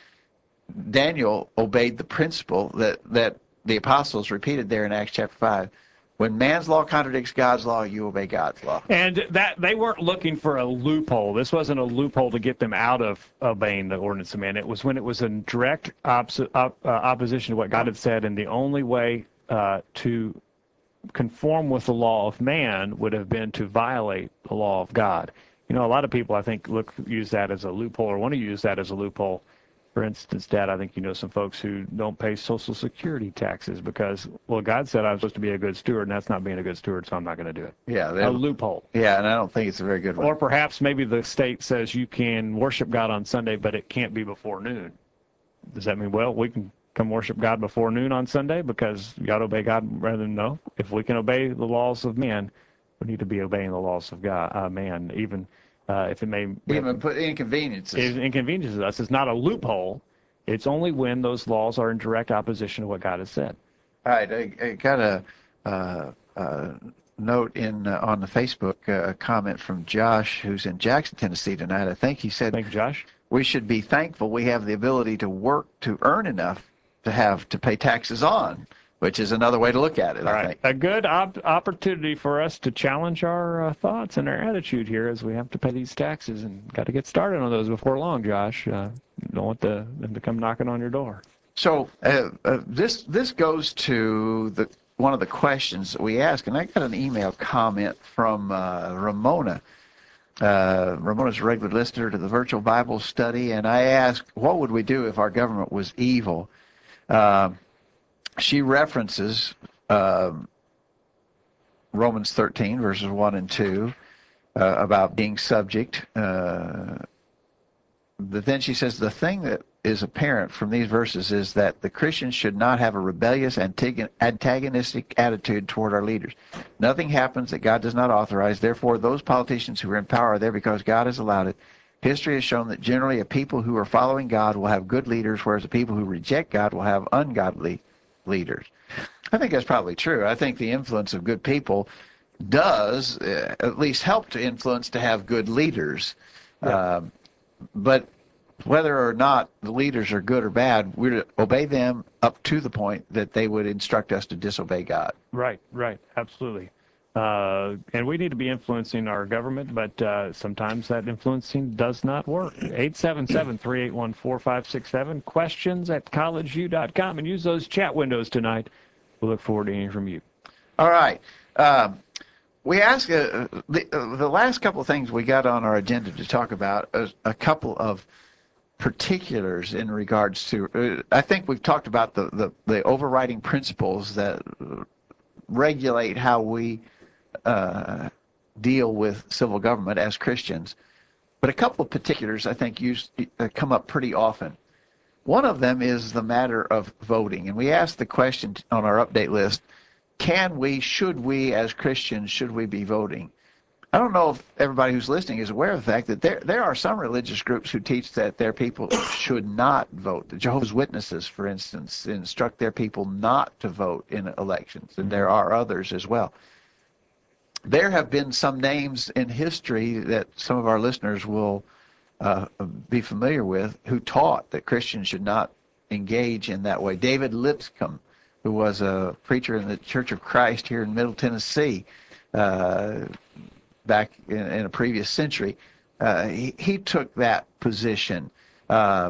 Daniel obeyed the principle that, that the apostles repeated there in Acts chapter five. When man's law contradicts God's law, you obey God's law. And that they weren't looking for a loophole. This wasn't a loophole to get them out of obeying the ordinance of man. It was when it was in direct oppo- op, uh, opposition to what God had said, and the only way uh, to conform with the law of man would have been to violate the law of God. You know, a lot of people, I think, look use that as a loophole or want to use that as a loophole. For instance, Dad, I think you know some folks who don't pay Social Security taxes because, well, God said I'm supposed to be a good steward, and that's not being a good steward, so I'm not going to do it. Yeah, A they're- loophole. yeah, and I don't think it's a very good one. Or perhaps maybe the state says you can worship God on Sunday, but it can't be before noon. Does that mean, well, we can come worship God before noon on Sunday because you got to obey God rather than no? If we can obey the laws of men, we need to be obeying the laws of God, uh, man, even uh, if it may Even put inconveniences. it inconveniences us. It's not a loophole. It's only when those laws are in direct opposition to what God has said. All right, I, I got a uh, uh, note in uh, on the Facebook, uh, a comment from Josh, who's in Jackson, Tennessee tonight. I think he said, Thank you, Josh. we should be thankful we have the ability to work to earn enough to have to pay taxes on, which is another way to look at it, All I right. think. A good op- opportunity for us to challenge our uh, thoughts and our attitude here as we have to pay these taxes and got to get started on those before long, Josh. Uh, don't want the, them to come knocking on your door. So uh, uh, this this goes to the one of the questions that we ask, and I got an email comment from uh, Ramona. Uh, Ramona's a regular listener to the virtual Bible study, and I asked, what would we do if our government was evil? Uh, she references um, Romans thirteen, verses one and two, uh, about being subject. Uh, but then she says the thing that is apparent from these verses is that the Christians should not have a rebellious, antagonistic attitude toward our leaders. Nothing happens that God does not authorize. Therefore, those politicians who are in power are there because God has allowed it. History has shown that generally a people who are following God will have good leaders, whereas the people who reject God will have ungodly leaders. I think that's probably true. I think the influence of good people does uh, at least help to influence to have good leaders. Yeah. Um, but whether or not the leaders are good or bad, we're to obey them up to the point that they would instruct us to disobey God. Right, right, absolutely. Uh, and we need to be influencing our government, but uh, sometimes that influencing does not work. eight seven seven, three eight one, four five six seven, questions at college u dot com, and use those chat windows tonight. We'll look forward to hearing from you. All right. Um, we ask uh, the uh, the last couple of things we got on our agenda to talk about is a couple of particulars in regards to. Uh, I think we've talked about the, the the overriding principles that regulate how we uh, deal with civil government as Christians, but a couple of particulars I think use, uh, come up pretty often. One of them is the matter of voting, and we asked the question on our update list: can we, should we, as Christians, should we be voting? I don't know if everybody who's listening is aware of the fact that there there are some religious groups who teach that their people should not vote. The Jehovah's Witnesses, for instance, instruct their people not to vote in elections, and there are others as well. There have been some names in history that some of our listeners will uh, be familiar with who taught that Christians should not engage in that way. David Lipscomb, who was a preacher in the Church of Christ here in Middle Tennessee uh, back in, in a previous century, uh, he, he took that position. Uh,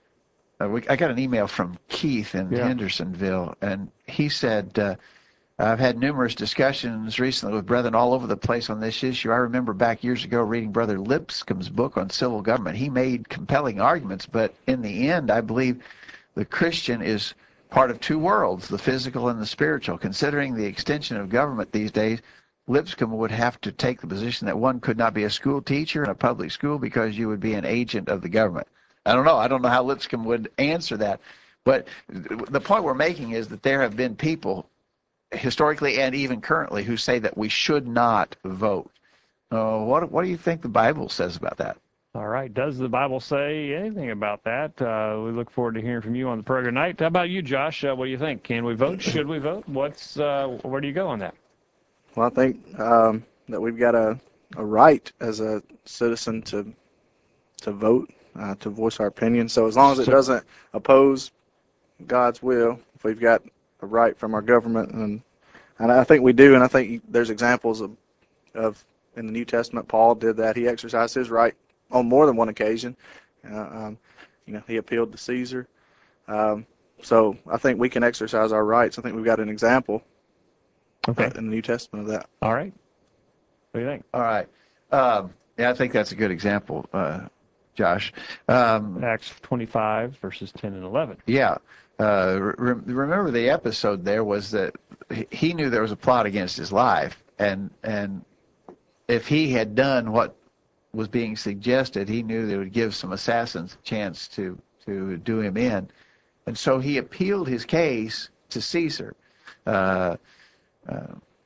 we, I got an email from Keith in Yeah. Hendersonville, and he said, uh, I've had numerous discussions recently with brethren all over the place on this issue. I remember back years ago reading Brother Lipscomb's book on civil government. He made compelling arguments, but in the end, I believe the Christian is part of two worlds, the physical and the spiritual. Considering the extension of government these days, Lipscomb would have to take the position that one could not be a school teacher in a public school because you would be an agent of the government. I don't know. I don't know how Lipscomb would answer that. But the point we're making is that there have been people historically and even currently who say that we should not vote. Uh, what, what do you think the Bible says about that? All right. Does the Bible say anything about that? Uh, we look forward to hearing from you on the program tonight. How about you, Josh? Uh, what do you think? Can we vote? Should we vote? What's uh, where do you go on that? Well, I think um, that we've got a, a right as a citizen to to vote, uh, to voice our opinion. So as long as it So- doesn't oppose God's will, if we've got a right from our government, and and I think we do, and I think there's examples of of in the New Testament, Paul did that. He exercised his right on more than one occasion. Uh, um, you know, he appealed to Caesar. Um, so I think we can exercise our rights. I think we've got an example Okay. uh, in the New Testament of that. All right. What do you think? All right. Um, yeah, I think that's a good example, uh, Josh. Um, Acts twenty-five, verses ten and eleven. yeah. Uh, re- remember the episode there was that he- he knew there was a plot against his life, and and if he had done what was being suggested, he knew that it would give some assassins a chance to to do him in, and so he appealed his case to Caesar. Uh, uh,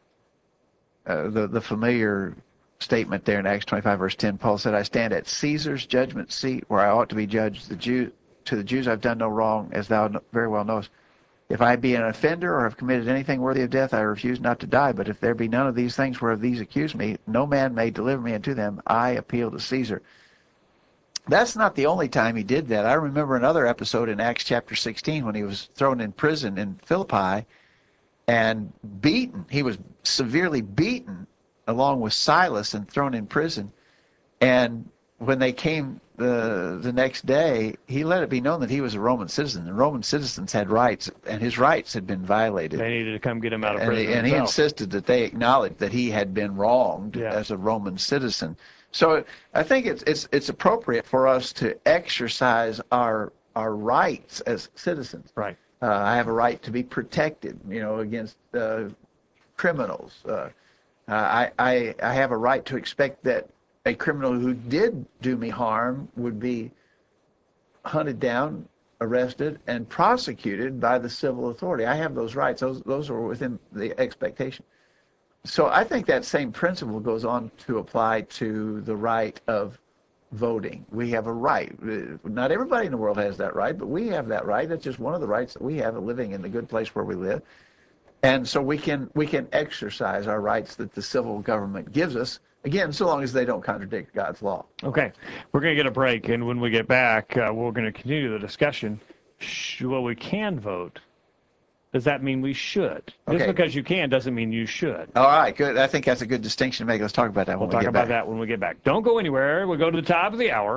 uh, the the familiar statement there in Acts twenty-five verse ten, Paul said, "I stand at Caesar's judgment seat, where I ought to be judged. The Jew to the Jews I've done no wrong, as thou kn- very well knowest. If I be an offender or have committed anything worthy of death, I refuse not to die. But if there be none of these things whereof these accuse me, no man may deliver me unto them. I appeal to Caesar." That's not the only time he did that. I remember another episode in Acts chapter sixteen when he was thrown in prison in Philippi and beaten. He was severely beaten along with Silas and thrown in prison. And when they came the the next day, he let it be known that he was a Roman citizen. And Roman citizens had rights, and his rights had been violated. They needed to come get him out of And, prison. he, and he himself. insisted that they acknowledge that he had been wronged Yeah. as a Roman citizen. So I think it's it's it's appropriate for us to exercise our our rights as citizens. Right. Uh, I have a right to be protected, you know, against uh, criminals. Uh, I, I I have a right to expect that a criminal who did do me harm would be hunted down, arrested, and prosecuted by the civil authority. I have those rights. Those those are within the expectation. So I think that same principle goes on to apply to the right of voting. We have a right. Not everybody in the world has that right, but we have that right. That's just one of the rights that we have of living in the good place where we live. And so we can we can exercise our rights that the civil government gives us, again, so long as they don't contradict God's law. Okay. We're going to get a break, and when we get back, uh, we're going to continue the discussion. Sh- well, we can vote. Does that mean we should? Just Okay. because you can doesn't mean you should. All right, good. I think that's a good distinction to make. Let's talk about that when We'll we talk get about back. that when we get back. Don't go anywhere. We'll go to the top of the hour.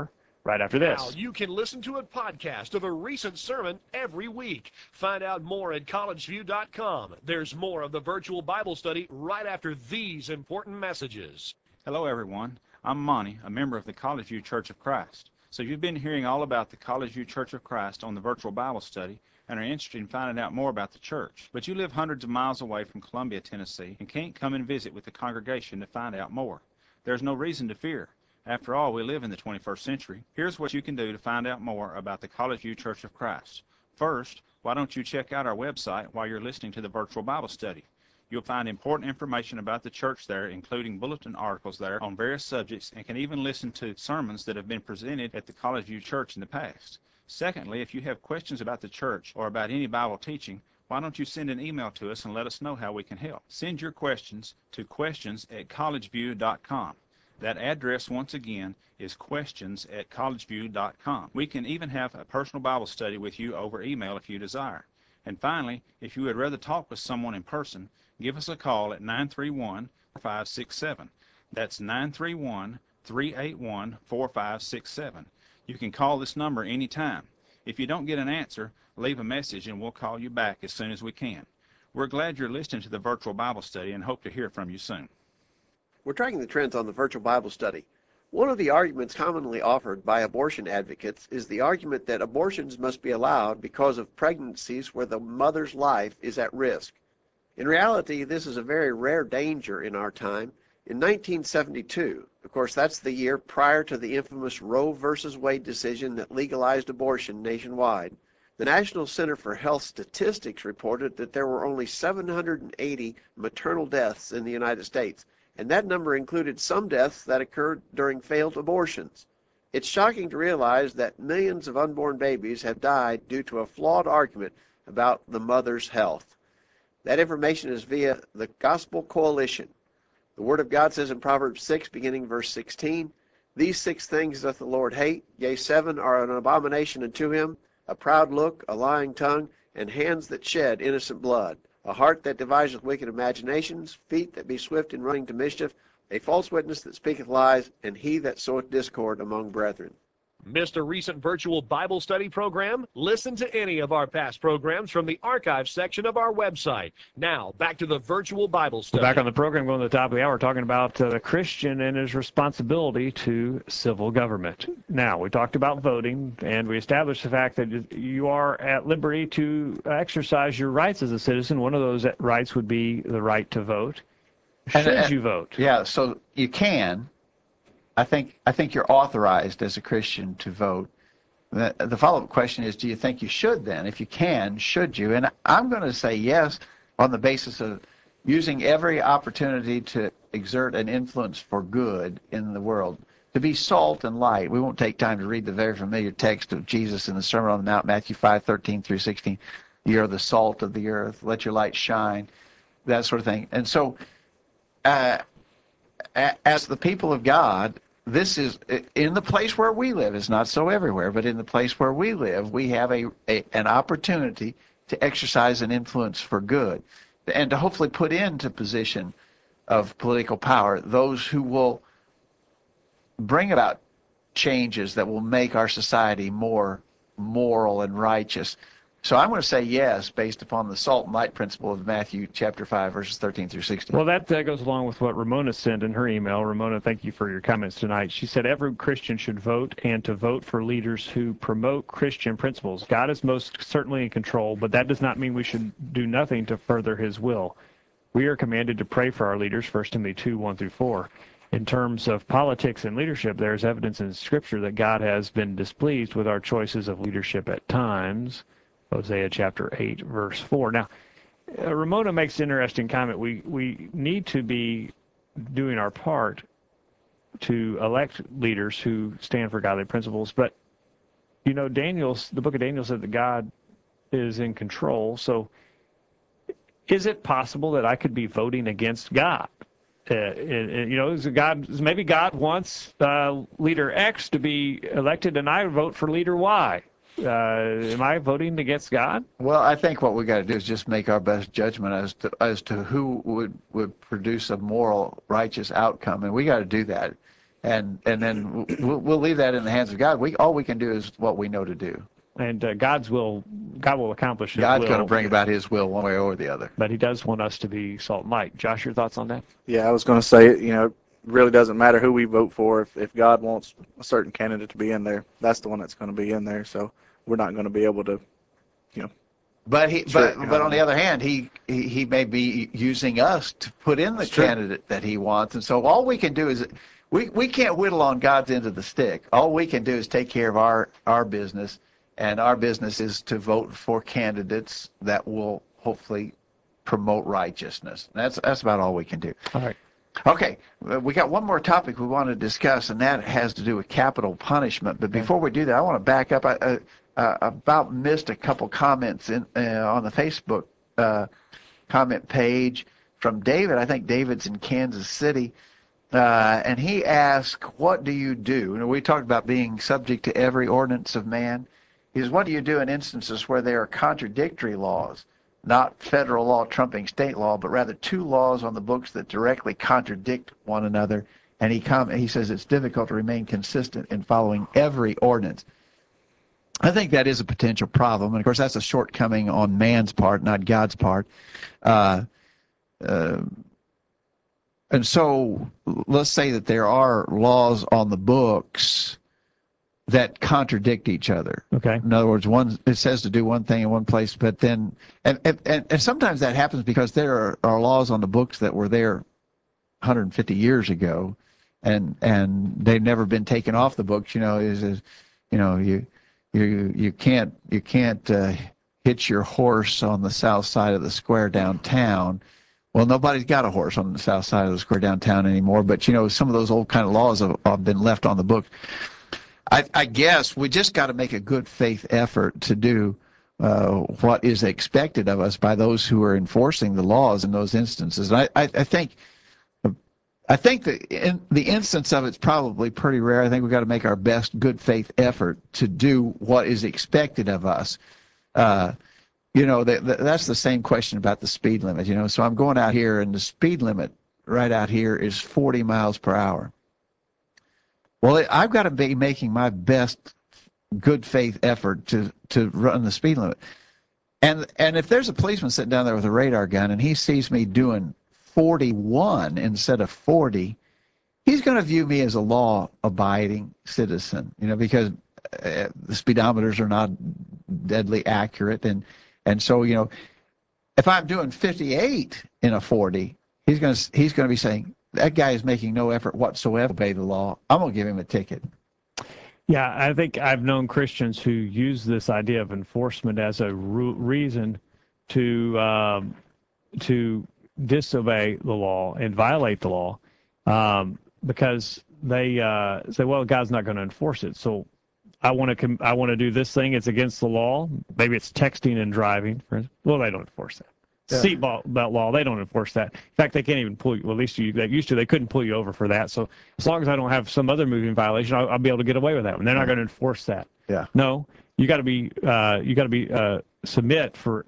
right after Now this. you can listen to a podcast of a recent sermon every week. Find out more at college view dot com. There's more of the virtual Bible study right after these important messages. Hello, everyone. I'm Monty, a member of the College View Church of Christ. So you've been hearing all about the College View Church of Christ on the virtual Bible study and are interested in finding out more about the church. But you live hundreds of miles away from Columbia, Tennessee, and can't come and visit with the congregation to find out more. There's no reason to fear. After all, we live in the twenty-first century. Here's what you can do to find out more about the College View Church of Christ. First, why don't you check out our website while you're listening to the virtual Bible study? You'll find important information about the church there, including bulletin articles there on various subjects, and can even listen to sermons that have been presented at the College View Church in the past. Secondly, if you have questions about the church or about any Bible teaching, why don't you send an email to us and let us know how we can help? Send your questions to questions at college view dot com. That address, once again, is questions at college view dot com. We can even have a personal Bible study with you over email if you desire. And finally, if you would rather talk with someone in person, give us a call at nine three one, four five six seven. That's nine three one, three eight one, four five six seven. You can call this number anytime. If you don't get an answer, leave a message and we'll call you back as soon as we can. We're glad you're listening to the virtual Bible study and hope to hear from you soon. We're tracking the trends on the virtual Bible study. One of the arguments commonly offered by abortion advocates is the argument that abortions must be allowed because of pregnancies where the mother's life is at risk. In reality, this is a very rare danger in our time. In nineteen seventy-two, of course, that's the year prior to the infamous Roe versus Wade decision that legalized abortion nationwide, the National Center for Health Statistics reported that there were only seven hundred eighty maternal deaths in the United States, and that number included some deaths that occurred during failed abortions. It's shocking to realize that millions of unborn babies have died due to a flawed argument about the mother's health. That information is via the Gospel Coalition. The Word of God says in Proverbs six, beginning verse sixteen, "These six things doth the Lord hate, yea, seven are an abomination unto him, a proud look, a lying tongue, and hands that shed innocent blood, a heart that deviseth wicked imaginations, feet that be swift in running to mischief, a false witness that speaketh lies, and he that soweth discord among brethren." Missed a recent virtual Bible study program? Listen to any of our past programs from the archive section of our website. Now, back to the virtual Bible study. Back on the program, going to the top of the hour, talking about uh, the Christian and his responsibility to civil government. Now, we talked about voting, and we established the fact that you are at liberty to exercise your rights as a citizen. One of those rights would be the right to vote. Should And, uh, you vote? Yeah, so you can. I think I think you're authorized as a Christian to vote. The, the follow-up question is, do you think you should then? If you can, should you? And I'm going to say yes on the basis of using every opportunity to exert an influence for good in the world, to be salt and light. We won't take time to read the very familiar text of Jesus in the Sermon on the Mount, Matthew five, thirteen through sixteen. You are the salt of the earth. Let your light shine, that sort of thing. And so uh, as the people of God, this is in the place where we live. It's not so everywhere, but in the place where we live, we have a, a an opportunity to exercise an influence for good and to hopefully put into position of political power those who will bring about changes that will make our society more moral and righteous. So I'm going to say yes, based upon the salt and light principle of Matthew chapter five, verses thirteen through sixteen. Well, that uh, goes along with what Ramona sent in her email. Ramona, thank you for your comments tonight. She said every Christian should vote, and to vote for leaders who promote Christian principles. God is most certainly in control, but that does not mean we should do nothing to further his will. We are commanded to pray for our leaders, First Timothy two, one through four. In terms of politics and leadership, there is evidence in Scripture that God has been displeased with our choices of leadership at times. Hosea chapter eight, verse four. Now, uh, Ramona makes an interesting comment. We we need to be doing our part to elect leaders who stand for godly principles. But, you know, Daniel's, the book of Daniel said that God is in control. So is it possible that I could be voting against God? Uh, and, and, you know, is God, maybe God wants uh, leader X to be elected and I vote for leader Y. Uh, am I voting against God? Well, I think what we got to do is just make our best judgment as to as to who would, would produce a moral, righteous outcome, and we got to do that. and and then we'll, we'll leave that in the hands of God. We all we can do is what we know to do. And uh, God's will, God will accomplish His God's will. going to bring about His will one way or the other. But He does want us to be salt and light. Josh, your thoughts on that? Yeah, I was going to say, you know, it really doesn't matter who we vote for. If, if God wants a certain candidate to be in there, that's the one that's going to be in there. So we're not going to be able to, you know. But he, Sure, but, but on the other hand, he, he he may be using us to put in the That's true. candidate that he wants, and so all we can do is we we can't whittle on God's end of the stick. All we can do is take care of our our business, and our business is to vote for candidates that will hopefully promote righteousness. That's that's about all we can do. All right. Okay, we got one more topic we want to discuss, and that has to do with capital punishment. But before we do that, I want to back up. I, uh, uh, about missed a couple comments in uh, on the Facebook uh, comment page from David. I think David's in Kansas City, uh, and he asked, "What do you do?" You know, we talked about being subject to every ordinance of man. He says, "What do you do in instances where there are contradictory laws?" Not federal law trumping state law, but rather two laws on the books that directly contradict one another. And he com- he says it's difficult to remain consistent in following every ordinance. I think that is a potential problem, and of course that's a shortcoming on man's part, not God's part. Uh, uh, and so let's say that there are laws on the books that contradict each other. Okay. In other words, one it says to do one thing in one place, but then and and, and sometimes that happens because there are, are laws on the books that were there one hundred fifty years ago, and and they've never been taken off the books. You know, is is you know you you you can't you can't uh, hitch your horse on the south side of the square downtown. Well, nobody's got a horse on the south side of the square downtown anymore. But you know, some of those old kind of laws have, have been left on the books. I, I guess we just got to make a good faith effort to do uh, what is expected of us by those who are enforcing the laws in those instances. And I, I, I think, I think the in, the instance of it's probably pretty rare. I think we've got to make our best good faith effort to do what is expected of us. Uh, you know, the, the, that's the same question about the speed limit. You know, so I'm going out here, and the speed limit right out here is forty miles per hour. Well, I've got to be making my best good faith effort to, to run the speed limit. And and if there's a policeman sitting down there with a radar gun and he sees me doing forty-one instead of forty, he's going to view me as a law-abiding citizen, you know, because uh, the speedometers are not deadly accurate. And, and so, you know, if I'm doing fifty-eight in a forty, he's going to he's going to be saying, that guy is making no effort whatsoever to obey the law. I'm going to give him a ticket. Yeah, I think I've known Christians who use this idea of enforcement as a re- reason to um, to disobey the law and violate the law um, because they uh, say, "Well, God's not going to enforce it, so I want to com- I want to do this thing. It's against the law. Maybe it's texting and driving. For instance. Well, they don't enforce that. Yeah. Seatbelt belt law, they don't enforce that. In fact, they can't even pull you. Well, at least you, they used to. They couldn't pull you over for that. So as long as I don't have some other moving violation, I'll, I'll be able to get away with that. And they're not going to enforce that. Yeah. No, you got to be uh, you got to be uh, submit for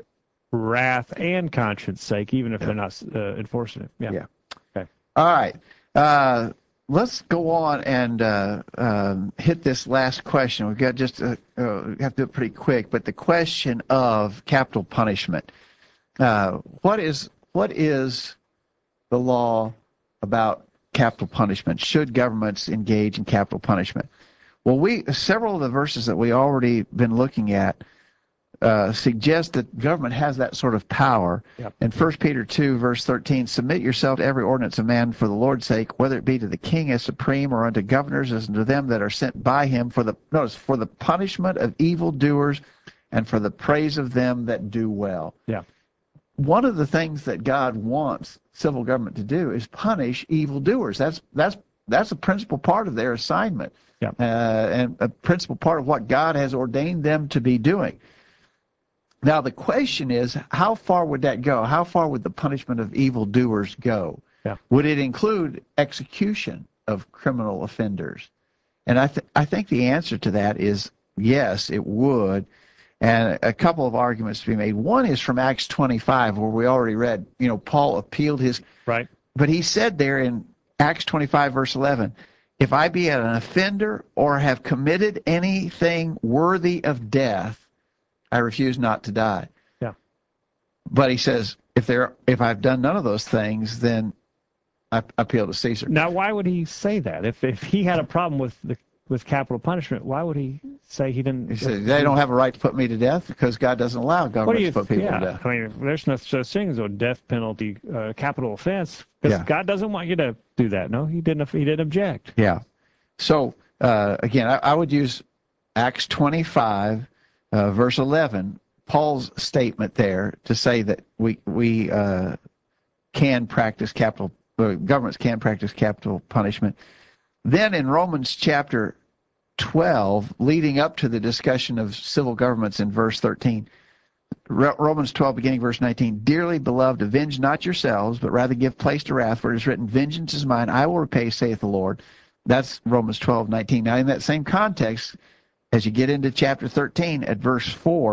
wrath and conscience sake, even if yeah. they're not uh, enforcing it. Yeah. Yeah. Okay. All right. Uh, let's go on and uh, um, hit this last question. We've got just uh, uh, we have to do it pretty quick, but the question of capital punishment. Uh, what is what is the law about capital punishment? Should governments engage in capital punishment? Well, we several of the verses that we already been looking at uh, suggest that government has that sort of power. Yep. In First Peter two, verse thirteen, submit yourself to every ordinance of man for the Lord's sake, whether it be to the king as supreme or unto governors as unto them that are sent by him for the notice for the punishment of evildoers and for the praise of them that do well. Yeah. One of the things that God wants civil government to do is punish evildoers. That's that's that's a principal part of their assignment, yeah. uh, and a principal part of what God has ordained them to be doing. Now the question is, how far would that go? How far would the punishment of evildoers go? Yeah. Would it include execution of criminal offenders? And I th- I think the answer to that is yes, it would. And a couple of arguments to be made. One is from Acts twenty-five, where we already read, you know, Paul appealed his... Right. But he said there in Acts twenty-five, verse eleven, if I be an offender or have committed anything worthy of death, I refuse not to die. Yeah. But he says, if there, if I've done none of those things, then I appeal to Caesar. Now, why would he say that? If if he had a problem with the with capital punishment, why would he say he didn't? He said, they don't have a right to put me to death because God doesn't allow What do government you? to put people Yeah, to death. I mean, there's no such thing as a death penalty, uh, capital offense, because Yeah. God doesn't want you to do that. No, he didn't. He didn't object. Yeah. So, uh, again, I, I would use Acts twenty-five, uh, verse eleven, Paul's statement there to say that we, we uh, can practice capital, uh, governments can practice capital punishment. Then in Romans chapter twelve, leading up to the discussion of civil governments in verse thirteen, Romans twelve, beginning verse nineteen, dearly beloved, avenge not yourselves, but rather give place to wrath, for it is written, vengeance is mine, I will repay, saith the Lord. That's Romans twelve, nineteen. Now, in that same context, as you get into chapter thirteen, at verse four,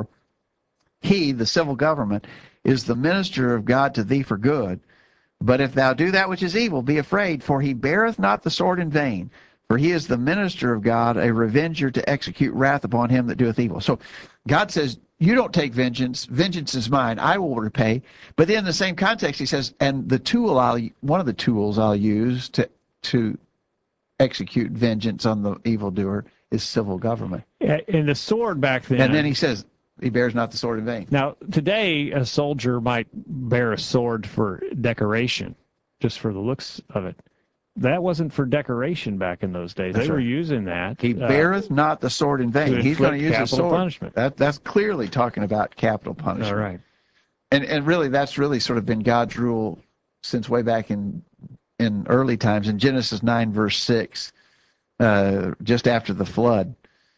he, the civil government, is the minister of God to thee for good. But if thou do that which is evil, be afraid, for he beareth not the sword in vain. For he is the minister of God, a revenger to execute wrath upon him that doeth evil. So God says, you don't take vengeance. Vengeance is mine. I will repay. But then in the same context, he says, and the tool I'll, one of the tools I'll use to, to execute vengeance on the evildoer is civil government. Yeah, and the sword back then. And then he says, he bears not the sword in vain. Now, today, a soldier might bear a sword for decoration, just for the looks of it. That wasn't for decoration back in those days. That's they were right. using that. He uh, beareth not the sword in vain. to He's going to inflict use the capital sword. punishment. That, that's clearly talking about capital punishment. All right. And and really, that's really sort of been God's rule since way back in in early times. In Genesis nine, verse six, uh, just after the flood,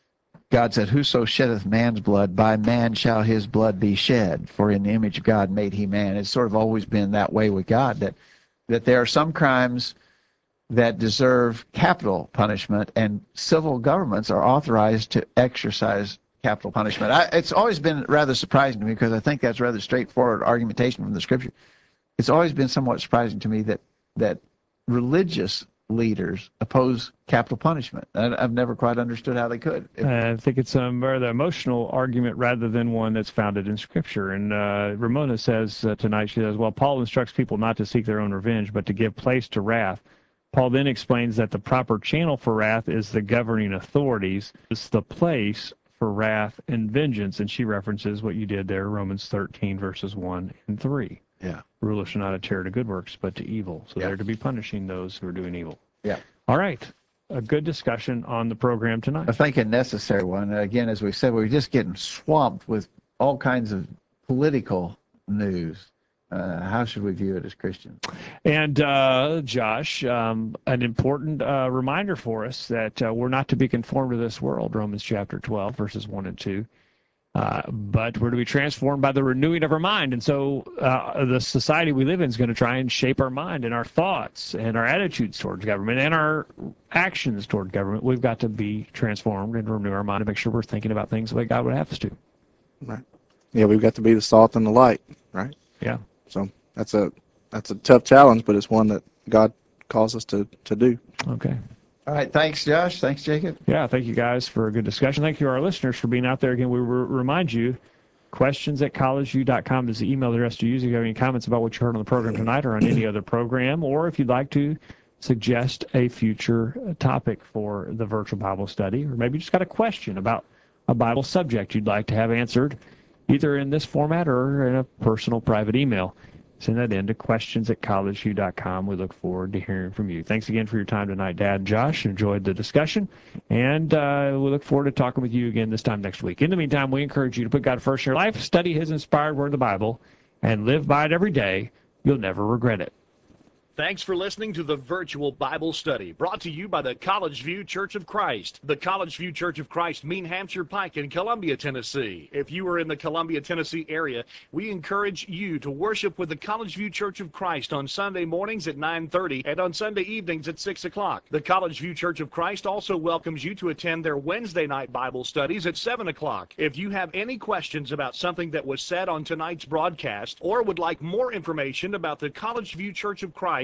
God said, whoso sheddeth man's blood, by man shall his blood be shed. For in the image of God made he man. It's sort of always been that way with God, that that there are some crimes that deserve capital punishment, and civil governments are authorized to exercise capital punishment. I, it's always been rather surprising to me, because I think that's rather straightforward argumentation from the Scripture. It's always been somewhat surprising to me that that religious leaders oppose capital punishment. I, I've never quite understood how they could. If, I think it's a rather emotional argument rather than one that's founded in Scripture. And uh, Ramona says uh, tonight, she says, well, Paul instructs people not to seek their own revenge, but to give place to wrath. Paul then explains that the proper channel for wrath is the governing authorities. It's the place for wrath and vengeance. And she references what you did there, Romans thirteen, verses one and three. yeah. Rulers shall not adhere to good works, but to evil. So Yeah. they're to be punishing those who are doing evil. Yeah. All right. A good discussion on the program tonight. I think a necessary one. Again, as we said, we're just getting swamped with all kinds of political news. Uh, how should we view it as Christians? And uh, Josh, um, an important uh, reminder for us that uh, we're not to be conformed to this world, Romans chapter twelve, verses one and two. Uh, but we're to be transformed by the renewing of our mind. And so uh, the society we live in is going to try and shape our mind and our thoughts and our attitudes towards government and our actions toward government. We've got to be transformed and renew our mind and make sure we're thinking about things the way God would have us to. Right. Yeah, we've got to be the salt and the light, right? Yeah. So that's a that's a tough challenge, but it's one that God calls us to, to do. Okay. All right. Thanks, Josh. Thanks, Jacob. Yeah, thank you guys for a good discussion. Thank you to our listeners for being out there. Again, we re- remind you, questions at collegeview dot com is the email address to use if you have any comments about what you heard on the program tonight or on any other program, or if you'd like to suggest a future topic for the virtual Bible study, or maybe just got a question about a Bible subject you'd like to have answered, either in this format or in a personal private email. Send that in to questions at collegeview dot com. We look forward to hearing from you. Thanks again for your time tonight, Dad and Josh. Enjoyed the discussion, and uh, we look forward to talking with you again this time next week. In the meantime, we encourage you to put God first in your life, study His inspired word of the Bible, and live by it every day. You'll never regret it. Thanks for listening to the Virtual Bible Study, brought to you by the College View Church of Christ. The College View Church of Christ, Mean Hampshire Pike in Columbia, Tennessee. If you are in the Columbia, Tennessee area, we encourage you to worship with the College View Church of Christ on Sunday mornings at nine thirty and on Sunday evenings at six o'clock. The College View Church of Christ also welcomes you to attend their Wednesday night Bible studies at seven o'clock. If you have any questions about something that was said on tonight's broadcast, or would like more information about the College View Church of Christ,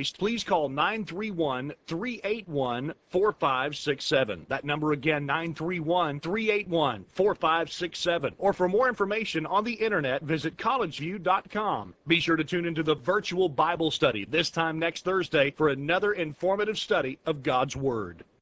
Christ, please call nine three one, three eight one, four five six seven. That number again, nine three one, three eight one, four five six seven. Or for more information on the internet, visit college view dot com. Be sure to tune into the virtual Bible study this time next Thursday for another informative study of God's Word.